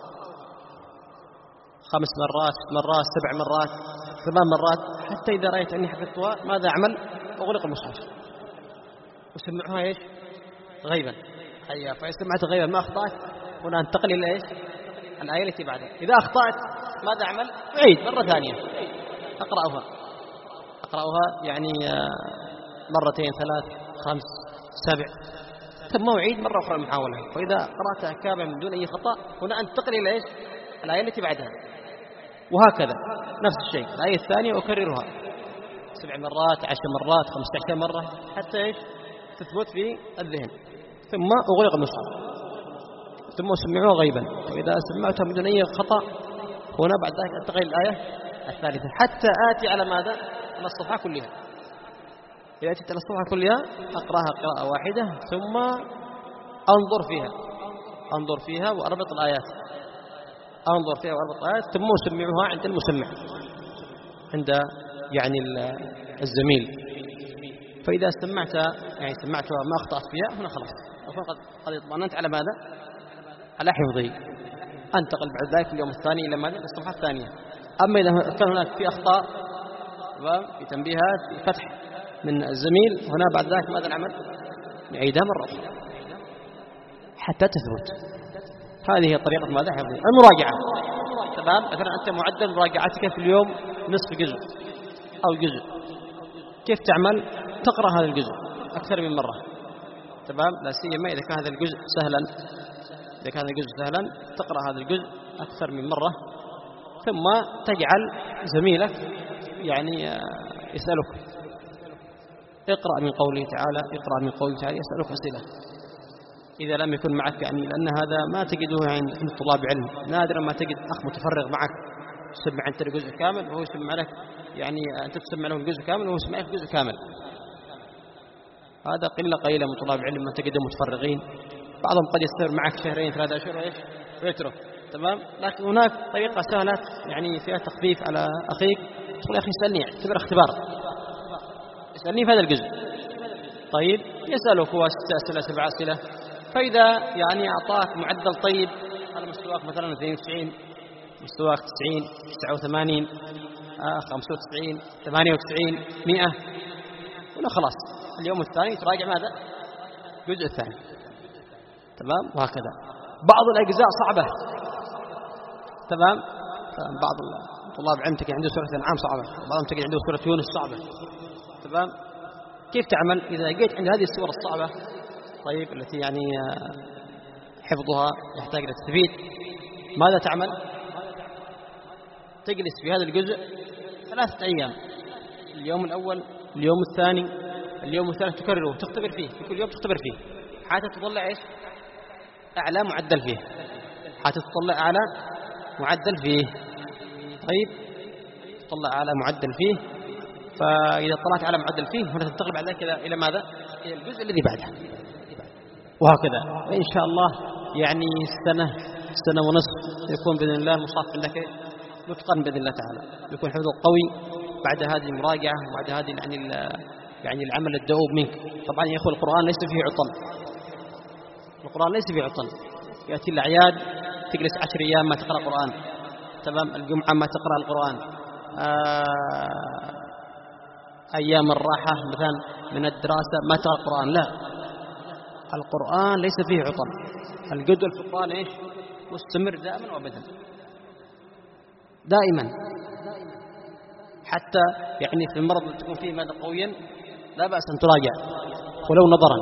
خمس مرات ست مرات سبع مرات ثمان مرات، حتى إذا رأيت أني حفظتها ماذا أعمل؟ أغلق المصحف وسمعها إيش؟ غيبا. أي فإذا سمعت غيبا ما أخطأت هنا أنتقل إلى إيش؟ الآية التي بعدها. إذا أخطأت ماذا أعمل؟ أعيد مرة ثانية أقرأها أقرأها يعني مرتين ثلاث خمس سبع، ثم أعيد مرة أخرى المحاولة. وإذا قرأتها كاملا من دون أي خطأ هنا أنتقل إلى إيش؟ الآية التي بعدها، وهكذا نفس الشيء. الآية الثانية أكررها سبع مرات عشر مرات خمسة عشر مرة حتى إيش؟ تثبت في الذهن، ثم أغلق المصحف ثم أسمعها غيبا. وإذا سمعتها بدون أي خطأ هنا بعد ذلك أنتقل الآية الثالثة حتى آتي على ماذا؟ على الصفحة كلها. إذا أتيت على الصفحة كلها أقرأها قراءة واحدة ثم أنظر فيها أنظر فيها وأربط الآيات أنظر فيها وأربط الآيات ثم أسمعها عند المسمع، عند يعني الزميل. فإذا سمعت يعني سمعتها ما أخطأت فيها هنا خلاص أكون قد قد اطمأننت على ماذا؟ على حفظي. أنتقل بعد ذلك اليوم الثاني إلى ماذا؟ الصفحة الثانية. أما إذا كان هناك في أخطاء في تنبيهات في فتح من الزميل هنا بعد ذلك ماذا نعمل؟ نعيدها مرة أخرى حتى تثبت. هذه هي طريقة ماذا؟ حفظي. المراجعة تمام. مثلا أنت معدل مراجعتك في اليوم نصف جزء أو جزء، كيف تعمل؟ تقرأ هذا الجزء أكثر من مرة تمام، لا سيما إذا كان هذا الجزء سهلا إذا كان هذا الجزء سهلا تقرأ هذا الجزء أكثر من مرة، ثم تجعل زميلك يعني يسألك اقرأ من قوله تعالى اقرأ من قوله تعالى يسألك أسئلة إذا لم يكن معك، يعني لأن هذا ما تجده عند طلاب علم، نادرا ما تجد أخ متفرغ معك تسمع أنت الجزء كامل وهو يسمع لك، يعني أنت تسمع له الجزء كامل وهو يسمع لك الجزء كامل. هذا قلة قليلة من طلاب العلم ما تجده متفرغين، بعضهم قد يستمر معك شهرين ثلاثة أشهر وإيش ويترك تمام. لكن هناك طريقة سهلة يعني فيها تخفيف على أخيك، تقول يا أخي اسألني، اعتبر اختبار، اسألني في هذا الجزء. طيب يسألك هو ست أسئلة سبع أسئلة، فإذا يعني أعطاك معدل طيب على مستواك مثلا اثنين وتسعين، مستواك تسعين تسعة وثمانين آه خمسة وتسعين ثمانية وتسعين مئة، ولا خلاص اليوم الثاني تراجع ماذا؟ الجزء الثاني تمام. وهكذا بعض الأجزاء صعبة تمام، بعض طلاب علمتك عنده سورة الأنعام صعبة، بعضهم تجد عنده سورة يونس صعبة تمام. كيف تعمل إذا جيت عند هذه السورة الصعبة طيب التي يعني حفظها يحتاج إلى تثبيت؟ ماذا تعمل؟ تجلس في هذا الجزء ثلاثة أيام، اليوم الأول اليوم الثاني اليوم الثالث تكرره تختبر فيه، في كل يوم تختبر فيه حتى تطلع إيش؟ أعلى معدل فيه، حتى تطلع أعلى معدل فيه. طيب تطلع أعلى معدل فيه، فإذا طلعت على معدل فيه هنا تنتقل بعد ذلك إلى ماذا؟ إلى الجزء الذي بعده، وهكذا. وإن شاء الله يعني سنة سنة ونصف يكون بإذن الله المصحف عندك متقن بإذن الله تعالى، يكون حفظه قوي بعد هذه المراجعة وبعد هذه يعني يعني العمل الدؤوب منك. طبعا يا إخوة القرآن ليس فيه عطل، القرآن ليس فيه عطل. يأتي الأعياد تجلس عشر أيام ما تقرأ القرآن تمام، الجمعة ما تقرأ القرآن، آه أيام الراحة مثلا من الدراسة ما تقرأ القرآن، لا، القرآن ليس فيه عطل، الجدول في القرآن إيش؟ مستمر دائما وأبدا دائما، حتى يعني في المرض اللي تكون فيه ماذا قويا لا بأس أن تراجع ولو نظرا،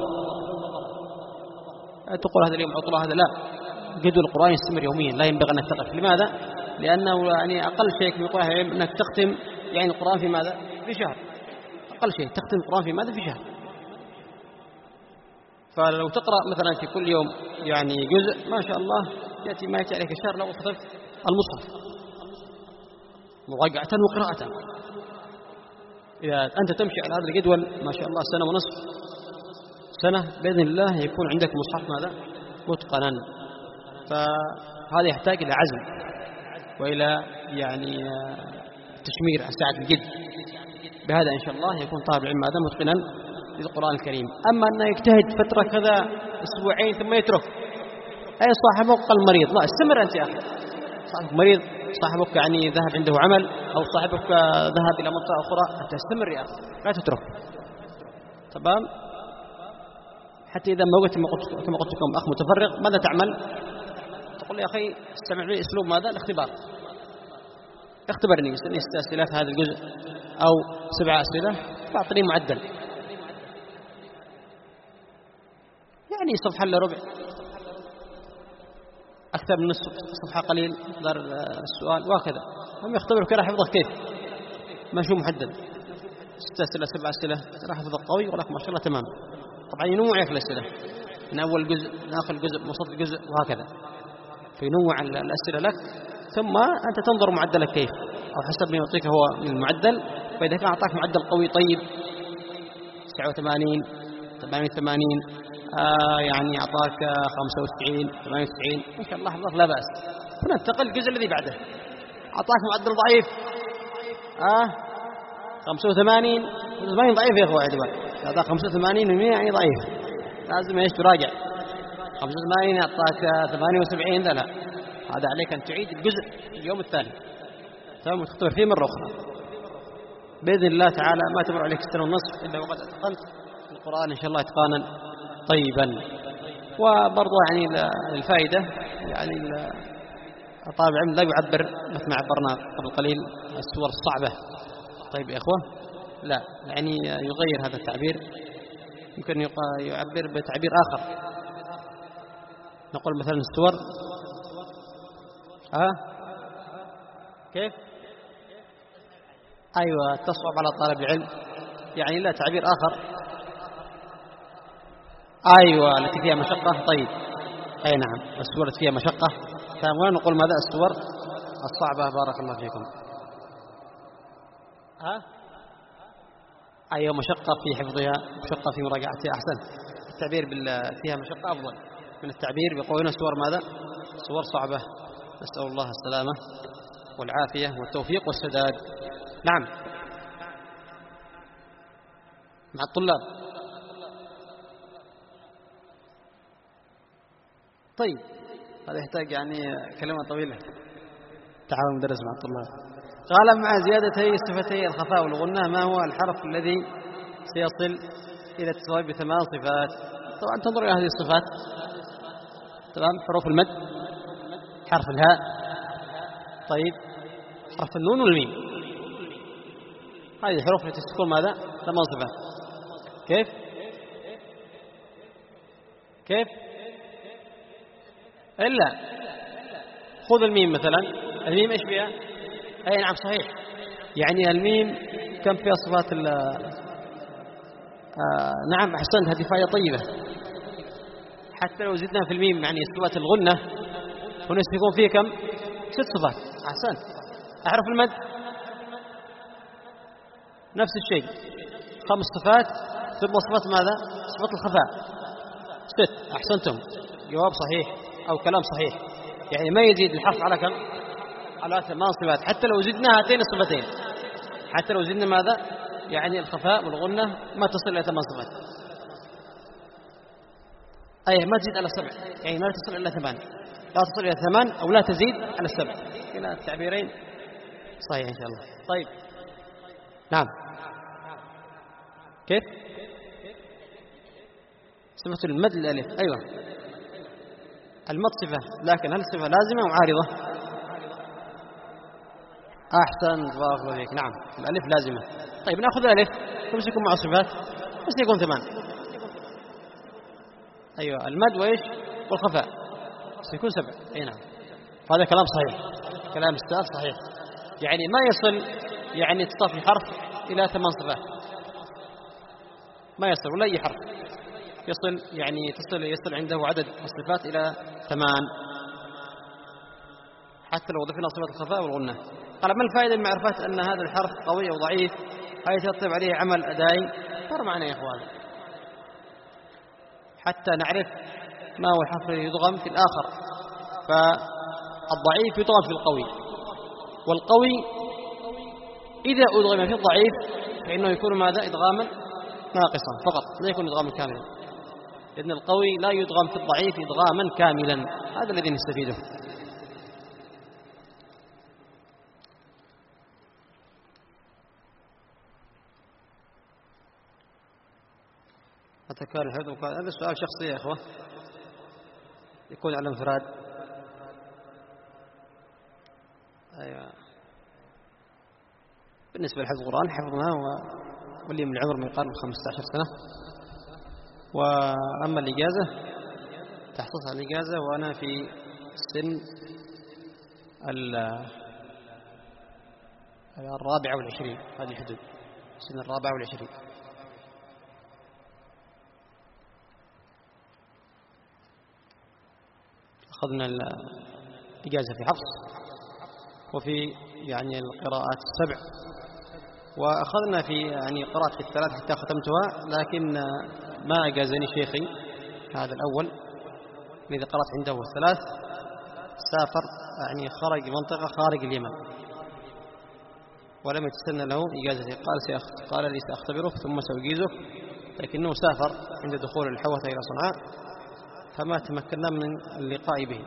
تقول هذا اليوم عطلة هذا، لا، جدول القرآن يستمر يوميا، لا ينبغي أنك تقف. لماذا؟ لأنه يعني أقل شيء في القرآن أنك تختم يعني القرآن في ماذا؟ في شهر، أقل شيء تختم القرآن في ماذا؟ في شهر. فلو تقرأ مثلا في كل يوم يعني جزء ما شاء الله يأتي ما يأتي عليك الشهر لو ختمت المصحف مراجعة وقراءة. إذا أنت تمشي على هذا الجدول ما شاء الله سنة ونصف سنة بإذن الله يكون عندك مصحف ماذا متقنا. فهذا يحتاج إلى عزم وإلى يعني تشمير ساعة الجد. بهذا إن شاء الله يكون طالب العلم هذا متقنا للقرآن الكريم. أما أنه يجتهد فترة كذا أسبوعين ثم يترك، أي صاحبك قل مريض، لا استمر أنت يا أخي. صاحبك مريض، صاحبك يعني ذهب عنده عمل، أو صاحبك ذهب إلى منطقة أخرى، أنت استمر يا أخي لا تترك. تمام؟ حتى إذا ما قلت كما قلت لكم أخ متفرغ ماذا تعمل؟ تقول يا أخي استمع لي أسلوب ماذا؟ الاختبار. اختبرني سني ست أسئلة في هذا الجزء أو سبع أسئلة فأعطني معدل، يعني صفحة إلا ربع، أكثر من نصف صفحة قليل مقدار السؤال وهكذا. هم يختبروا كده حفظك كيف ما شو محدد، ست أسئلة سبع أسئلة راح حفظك قوي ولك ما شاء الله تمام. طبعا ينوع لك الأسئلة من أول جزء من آخر جزء من وسط الجزء وهكذا، فينوع الأسئلة لك، ثم أنت تنظر معدلك كيف أو حسب ما يعطيك هو من المعدل. فإذا كان أعطاك معدل قوي طيب تسعة وثمانين ثمانية وثمانين آه يعني أعطاك خمسة وتسعين ثمانية وتسعين إن شاء الله حفظك لا بأس. فننتقل الجزء الذي بعده. أعطاك معدل ضعيف آه خمسة وثمانين ثمانين ضعيف يا أخوة عدوان، أعطاك خمسة وثمانين ومئة يعني ضعيف، لازم ايش تراجع. خمسة وثمانين أعطاك ثمانية وسبعين لا لا، هذا عليك أن تعيد الجزء اليوم الثاني ثم تختبر فيه مرة أخرى بإذن الله تعالى. ما تمر عليك السنة والنصف إلا وقد أتقنت القرآن إن شاء الله إتقانا طيبا. وبرضه يعني الفائدة يعني طالب العلم لا يعبر مثل ما عبرنا قبل قليل السور الصعبة. طيب يا إخوة لا، يعني يغير هذا التعبير، يمكن يعبر بتعبير آخر. نقول مثلا السور ها كيف أيوة تصعب على طالب العلم، يعني لا تعبير آخر. أيوة التي فيها مشقة. طيب أي نعم السور التي فيها مشقة. فما نقول ماذا السور الصعبة. بارك الله فيكم. ها أيوة مشقة في حفظها، مشقة في مراجعتها. أحسن، التعبير فيها مشقة أفضل من التعبير بقولنا سور ماذا سور صعبة. نسأل الله السلامة والعافية والتوفيق والسداد. نعم مع الطلاب. طيب هذا يحتاج يعني كلمة طويلة. تعاون مدرس مع الطلاب. قال مع زيادتي صفتي الخفاء والغنة ما هو الحرف الذي سيصل إلى التساوي بثمان صفات؟ طبعا تنظر إلى هذه الصفات. تمام. حروف المد، حرف الهاء، طيب حرف النون والميم، هذه الحروف التي تكون ماذا ثمان صفات. كيف كيف إلا خذ الميم مثلا. الميم إيش فيها؟ أي نعم صحيح، يعني الميم كم فيها صفات ال آه نعم أحسنت، هذه فائدة طيبة. حتى لو زدنا في الميم يعني صفات الغنة هنا سيكون فيه كم؟ ست صفات. أحسنت. أحرف المد نفس الشيء، خمس صفات ثم صفات ماذا؟ صفات الخفاء ست. أحسنتم، جواب صحيح أو كلام صحيح. يعني ما يزيد الحرف على كم؟ على ثمان صفات. حتى لو زدنا هاتين الصفتين، حتى لو زدنا ماذا؟ يعني الخفاء والغنة ما تصل إلى ثمان صفات. أي ما تزيد على سبع، يعني ما تصل إلى ثمان، لا تصل إلى ثمان أو لا تزيد على السبع. كلا التعبيرين صحيح إن شاء الله. طيب نعم كيف؟ صفة المد الألف. أيوة المد صفة، لكن هل الصفة لازمة أو عارضة؟ أحسن بارك الله فيك. نعم الألف لازمة. طيب نأخذ الألف كم سيكون مع الصفات؟ بس يكون ثمان. أيوة المد وإيش والخفاء سيكون سبع. أي نعم هذا كلام صحيح، كلام أستاذ صحيح. يعني ما يصل يعني تصفي حرف إلى ثمان صفات، ما يصل ولا أي حرف يصل، يعني تصل يصل عنده عدد الصفات إلى ثمان، حتى لو ضفنا صفة الخفاء والغنة. قال ما الفائدة من معرفة أن هذا الحرف قوي أو ضعيف هل يترتب عليه عمل أدائي؟ صار معنا يا إخوان حتى نعرف ما هو الحرف الذي يدغم في الآخر. فالضعيف يدغم في القوي، والقوي إذا أدغم في الضعيف فإنه يكون ماذا؟ إدغاما ناقصا فقط، لا يكون إدغاما كاملا، لأن القوي لا يدغم في الضعيف إدغاما كاملا. هذا الذي نستفيده. متى كان الحفظ وكان هذا السؤال شخصي يا إخوة، يكون على انفراد. أيوة. بالنسبة لحفظ القرآن حفظناه واللي من العمر ما يقارب خمسة عشر سنة. وأما الإجازة تحصلت على الإجازة وأنا في سن الرابعة والعشرين، هذه الحدود، سن الرابعة والعشرين. أخذنا الإجازة في حفص وفي يعني القراءات السبع، وأخذنا في يعني قراءة في الثلاث حتى ختمتها، لكن ما أجازني شيخي هذا الأول الذي قرأت عنده الثلاث، سافر يعني خرج منطقة خارج اليمن ولم يتسنى له إجازته. قال سيخ... قال لي سأختبرك ثم سأجيزك، لكنه سافر عند دخول الحوثة إلى صنعاء فما تمكنا من اللقاء به.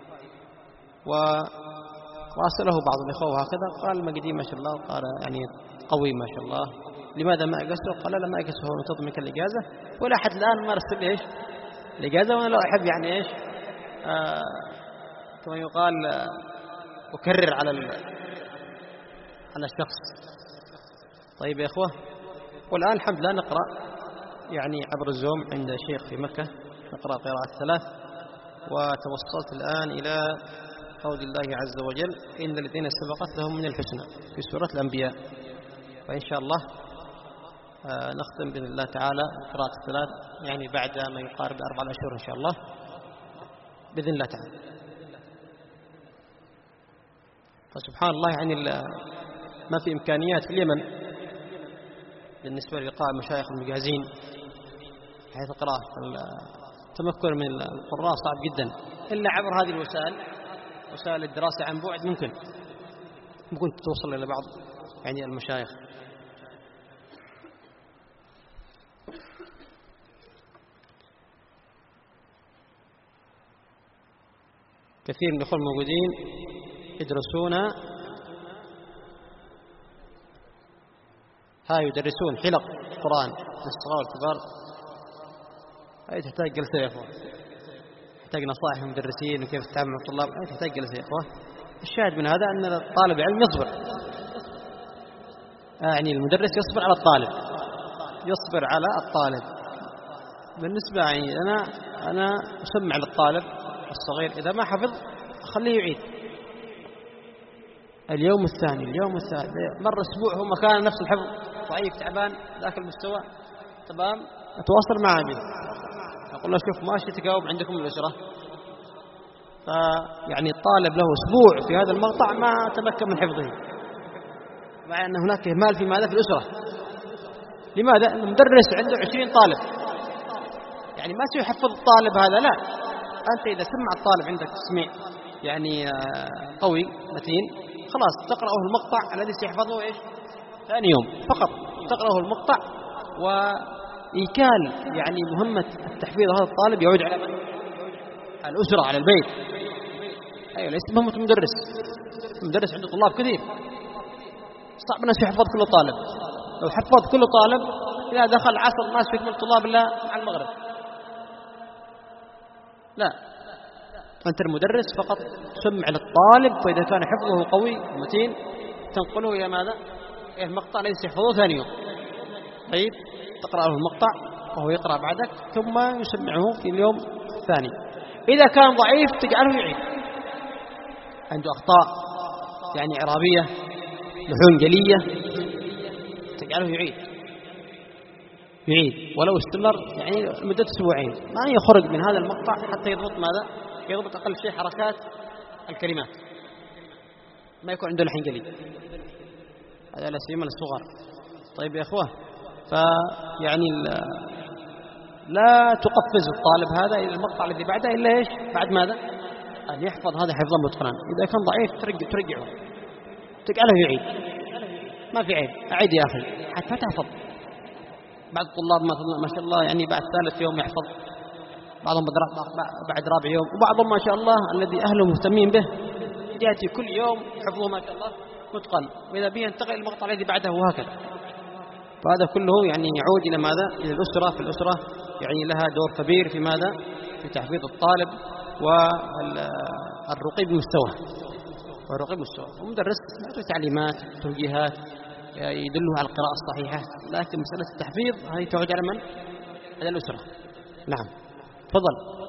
وراسله بعض الإخوة وهكذا قال ما قديم ما شاء الله، قال يعني قوي ما شاء الله، لماذا ما أجازته؟ قال لا ما أجازته، ننتظر منك الإجازة، ولا أحد الآن ما رسل لي إيش الإجازة، وأنا لا أحب يعني إيش آه كما يقال آه أكرر على على الشخص. طيب يا إخوة، والآن الحمد لله نقرأ يعني عبر الزوم عند شيخ في مكة، نقرأ قراءة ثلاث، وتوصلت الآن إلى قول الله عز وجل إن الذين سبقت لهم من الحسنى في سورة الأنبياء. وإن شاء الله آه نختم بإذن الله تعالى قراءة الثلاث يعني بعد ما يقارب أربع أشهر إن شاء الله بإذن الله تعالى. فسبحان الله يعني ما في إمكانيات في اليمن بالنسبة للقاء مشايخ المجازين حيث القراءة التمكن من القراء صعب جدا، إلا عبر هذه الوسائل، وسائل الدراسة عن بعد ممكن ممكن توصل إلى بعض يعني المشايخ. كثير من الأخوة الموجودين يدرسون هاي يدرسون حلق قرآن للصغار والكبار، هاي تحتاج جلسة يا أخوة، تحتاج نصائح المدرسين وكيف تتعامل مع الطلاب، هاي تحتاج جلسة يا أخوة. الشاهد من هذا أن الطالب العلم يصبر، يعني المدرس يصبر على الطالب، يصبر على الطالب. بالنسبة يعني أنا أنا أسمع للطالب الصغير إذا ما حفظ أخليه يعيد اليوم الثاني اليوم الثالث، مر أسبوع هو مكان نفس الحفظ ضعيف تعبان ذاك المستوى تمام، أتواصل معه به أقول له شوف ماشي تجاوب عندكم الأسرة. فيعني الطالب له أسبوع في هذا المقطع ما تمكن من حفظه، مع أن هناك إهمال في ماذا في الأسرة. لماذا؟ المدرس عنده عشرين طالب، يعني ما سيحفظ الطالب هذا، لا، أنت إذا سمع الطالب عندك تسميع يعني قوي متين خلاص تقرأه المقطع الذي سيحفظه إيش ثاني يوم فقط، تقرأه المقطع. وإيكال يعني مهمة التحفيظ هذا الطالب يعود على من؟ على الأسرة، على البيت. أيوة ليس مهمة المدرس، المدرس عنده طلاب كثير صعب الناس يحفظ كل طالب، لو حفظ كل طالب إذا دخل عصر ما يكمل الطلاب إلا مع المغرب. لا، أنت المدرس فقط تسمع للطالب، فإذا كان حفظه قوي ومتين تنقله إلى ماذا؟ إلى المقطع الذي سيحفظه ثاني يوم. طيب تقرأ له المقطع وهو يقرأ بعدك ثم يسمعه في اليوم الثاني. إذا كان ضعيف تجعله يعيد، عنده أخطاء يعني إعرابية لحون جلية تجعله يعيد يعيد ولو استمر يعني مدة أسبوعين ما يخرج من هذا المقطع حتى يضبط ماذا؟ يضبط أقل شيء حركات الكلمات. ما يكون عنده لحن قليل، هذا لا سيما الصغار. طيب يا إخوة، فيعني لا تقفز الطالب هذا إلى المقطع الذي بعده إلا إيش؟ بعد ماذا؟ أن يحفظ هذا حفظا متقنا. إذا كان ضعيف ترجع ترجعه تجعله يعيد، ما في عيب، أعيد يا أخي حتى تحفظ. بعض الطلاب ما شاء الله يعني بعد ثالث يوم يحفظ، بعضهم بعد رابع يوم، وبعضهم ما شاء الله الذي أهله مهتمين به يأتي كل يوم حفظه ما شاء الله متقن، وإذا به ينتقل المقطع الذي بعده وهكذا. فهذا كله يعني يعود إلى ماذا؟ إلى الأسرة. في الأسرة يعني لها دور كبير في ماذا؟ في تحفيظ الطالب والرقي بمستوى والرقي بمستوى. ومدرس يعطي تعليمات توجيهات يدله على القراءة الصحيحة، لكن مسألة التحفيظ هذه تعود على من؟ على الأسرة. نعم تفضل.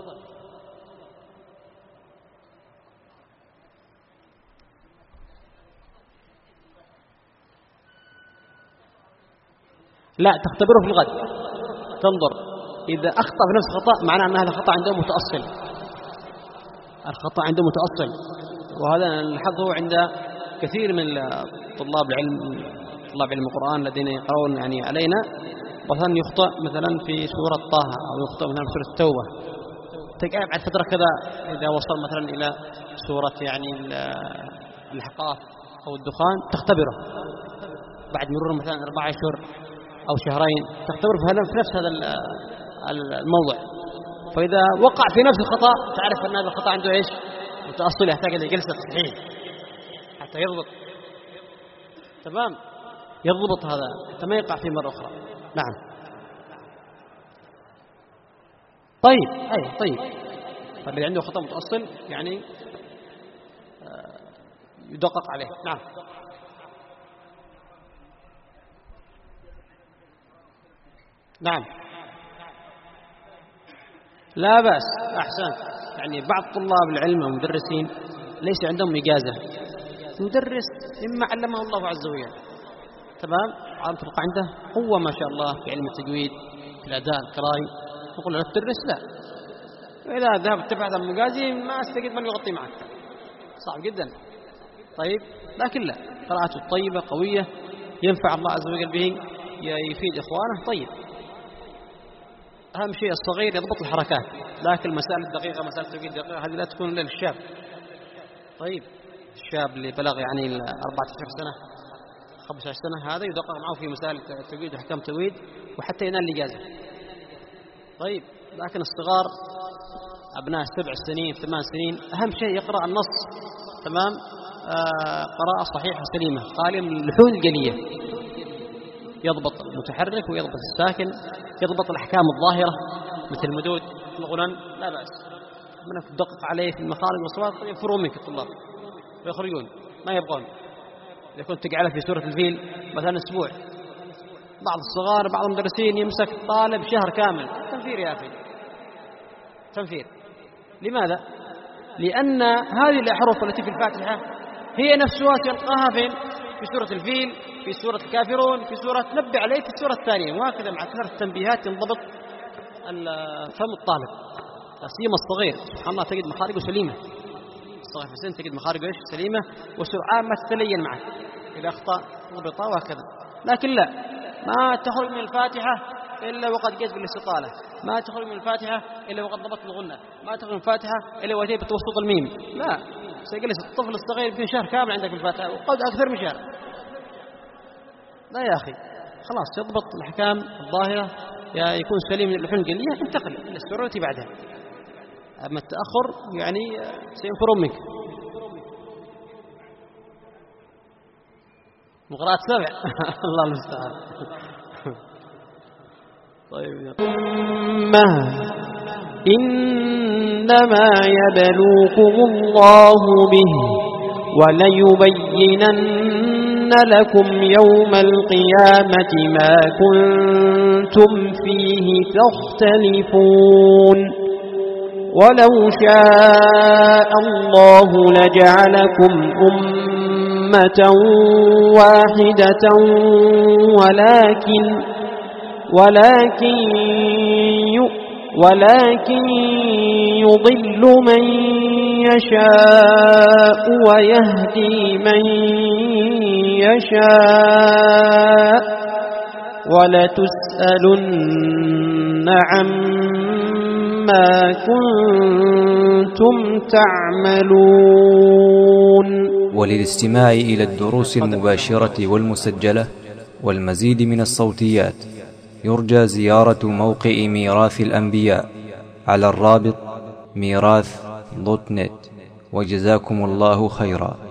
لا تختبره في الغد، تنظر إذا أخطأ في نفس الخطأ معناه أن هذا الخطأ عنده متأصل، الخطأ عنده متأصل. وهذا نلاحظه عند كثير من طلاب العلم، طلاب علم القرآن الذين يقرؤون يعني علينا، مثلا يخطأ مثلا في سورة طه أو يخطأ مثلا في سورة التوبة، تقع بعد فترة كذا إذا وصل مثلا إلى سورة يعني الأحقاف أو الدخان تختبره بعد مرور مثلا أربعة أشهر أو شهرين، تختبر في نفس هذا الموضع. فإذا وقع في نفس الخطأ تعرف أن هذا الخطأ عنده إيش؟ متأصل، يحتاج إلى جلسة تصحيح حتى يضبط. تمام، يضبط هذا حتى ما يقع فيه مرة أخرى. نعم. طيب أي طيب فالذي عنده خطأ متأصل يعني يدقق عليه. نعم. نعم لا بأس، أحسن. يعني بعض طلاب العلم والمدرسين ليس عندهم إجازة، يدرس مما علمه الله عز وجل. تمام، عم تلقى عنده قوة ما شاء الله في علم التجويد في الأداء القرائي، تقول له تدرس؟ لا. وإذا ذهبت تبحث عن مجازي ما استجد من يغطي معك، صعب جدا. طيب لكن لا، قراءته الطيبة قوية ينفع الله عز وجل به، يفيد إخوانه. طيب أهم شيء الصغير يضبط الحركات، لكن المسائل الدقيقة مسائل التوقيت الدقيقة هذه لا تكون إلا للشاب. طيب الشاب اللي بلغ يعني أربعة عشر سنة خمسة عشر سنة هذا يدقق معه في مسائل التوقيت وحكام التوقيت وحتى ينال الإجازة. طيب لكن الصغار أبناء سبع سنين ثمان سنين أهم شيء يقرأ النص تمام، آه قراءة صحيحة سليمة خالية من اللحون الجلية، يضبط المتحرك ويضبط الساكن، يضبط الأحكام الظاهرة مثل المدود الغنن، لا بأس. منك تدقق عليه في المخارج والصواب ينفرون منك الطلاب ويخرجون ما يبغون. إذا كنت تجعله في سورة الفيل مثلا أسبوع، بعض الصغار بعض المدرسين يمسك الطالب شهر كامل. تنفير يا أخي، تنفير. لماذا؟ لأن هذه الأحرف التي في الفاتحة هي نفسها تلقاها فين؟ في سورة الفيل، في سورة الكافرون، في سورة نبي عليه، في السورة الثانية، وهكذا مع كثرة التنبيهات ينضبط فم الطالب. سيما الصغير سبحان الله تجد مخارجه سليمة، الصغير في السن تجد مخارجه ايش؟ سليمة، وسرعان ما تتلين معه، إذا أخطأ ضبطه وهكذا. لكن لا، ما تخرج من الفاتحة إلا وقد جاز بالاستطالة، ما تخرج من الفاتحة إلا وقد ضبط الغنة، ما تخرج من الفاتحة إلا وجاي بتوسط الميم. لا، سيجلس الطفل الصغير في شهر كامل عندك في الفاتحة وقد أكثر من شهر. لا يا أخي، خلاص يضبط الأحكام الظاهرة، يكون سليم من اللحون الجلية، انتقل إلى السورة التي بعدها. أما التأخر يعني سينفرون منك. مقرأة سبع الله المستعان. طيب إنما يبلوكم الله به وليبينن لكم يوم القيامة ما كنتم فيه تختلفون ولو شاء الله لجعلكم أمة واحدة ولكن ولكن ولكن يضل من يشاء ويهدي من يشاء ولتسألن عما كنتم تعملون. وللاستماع إلى الدروس المباشرة والمسجلة والمزيد من الصوتيات يرجى زيارة موقع ميراث الأنبياء على الرابط ميراث دوت نت. وجزاكم الله خيرا.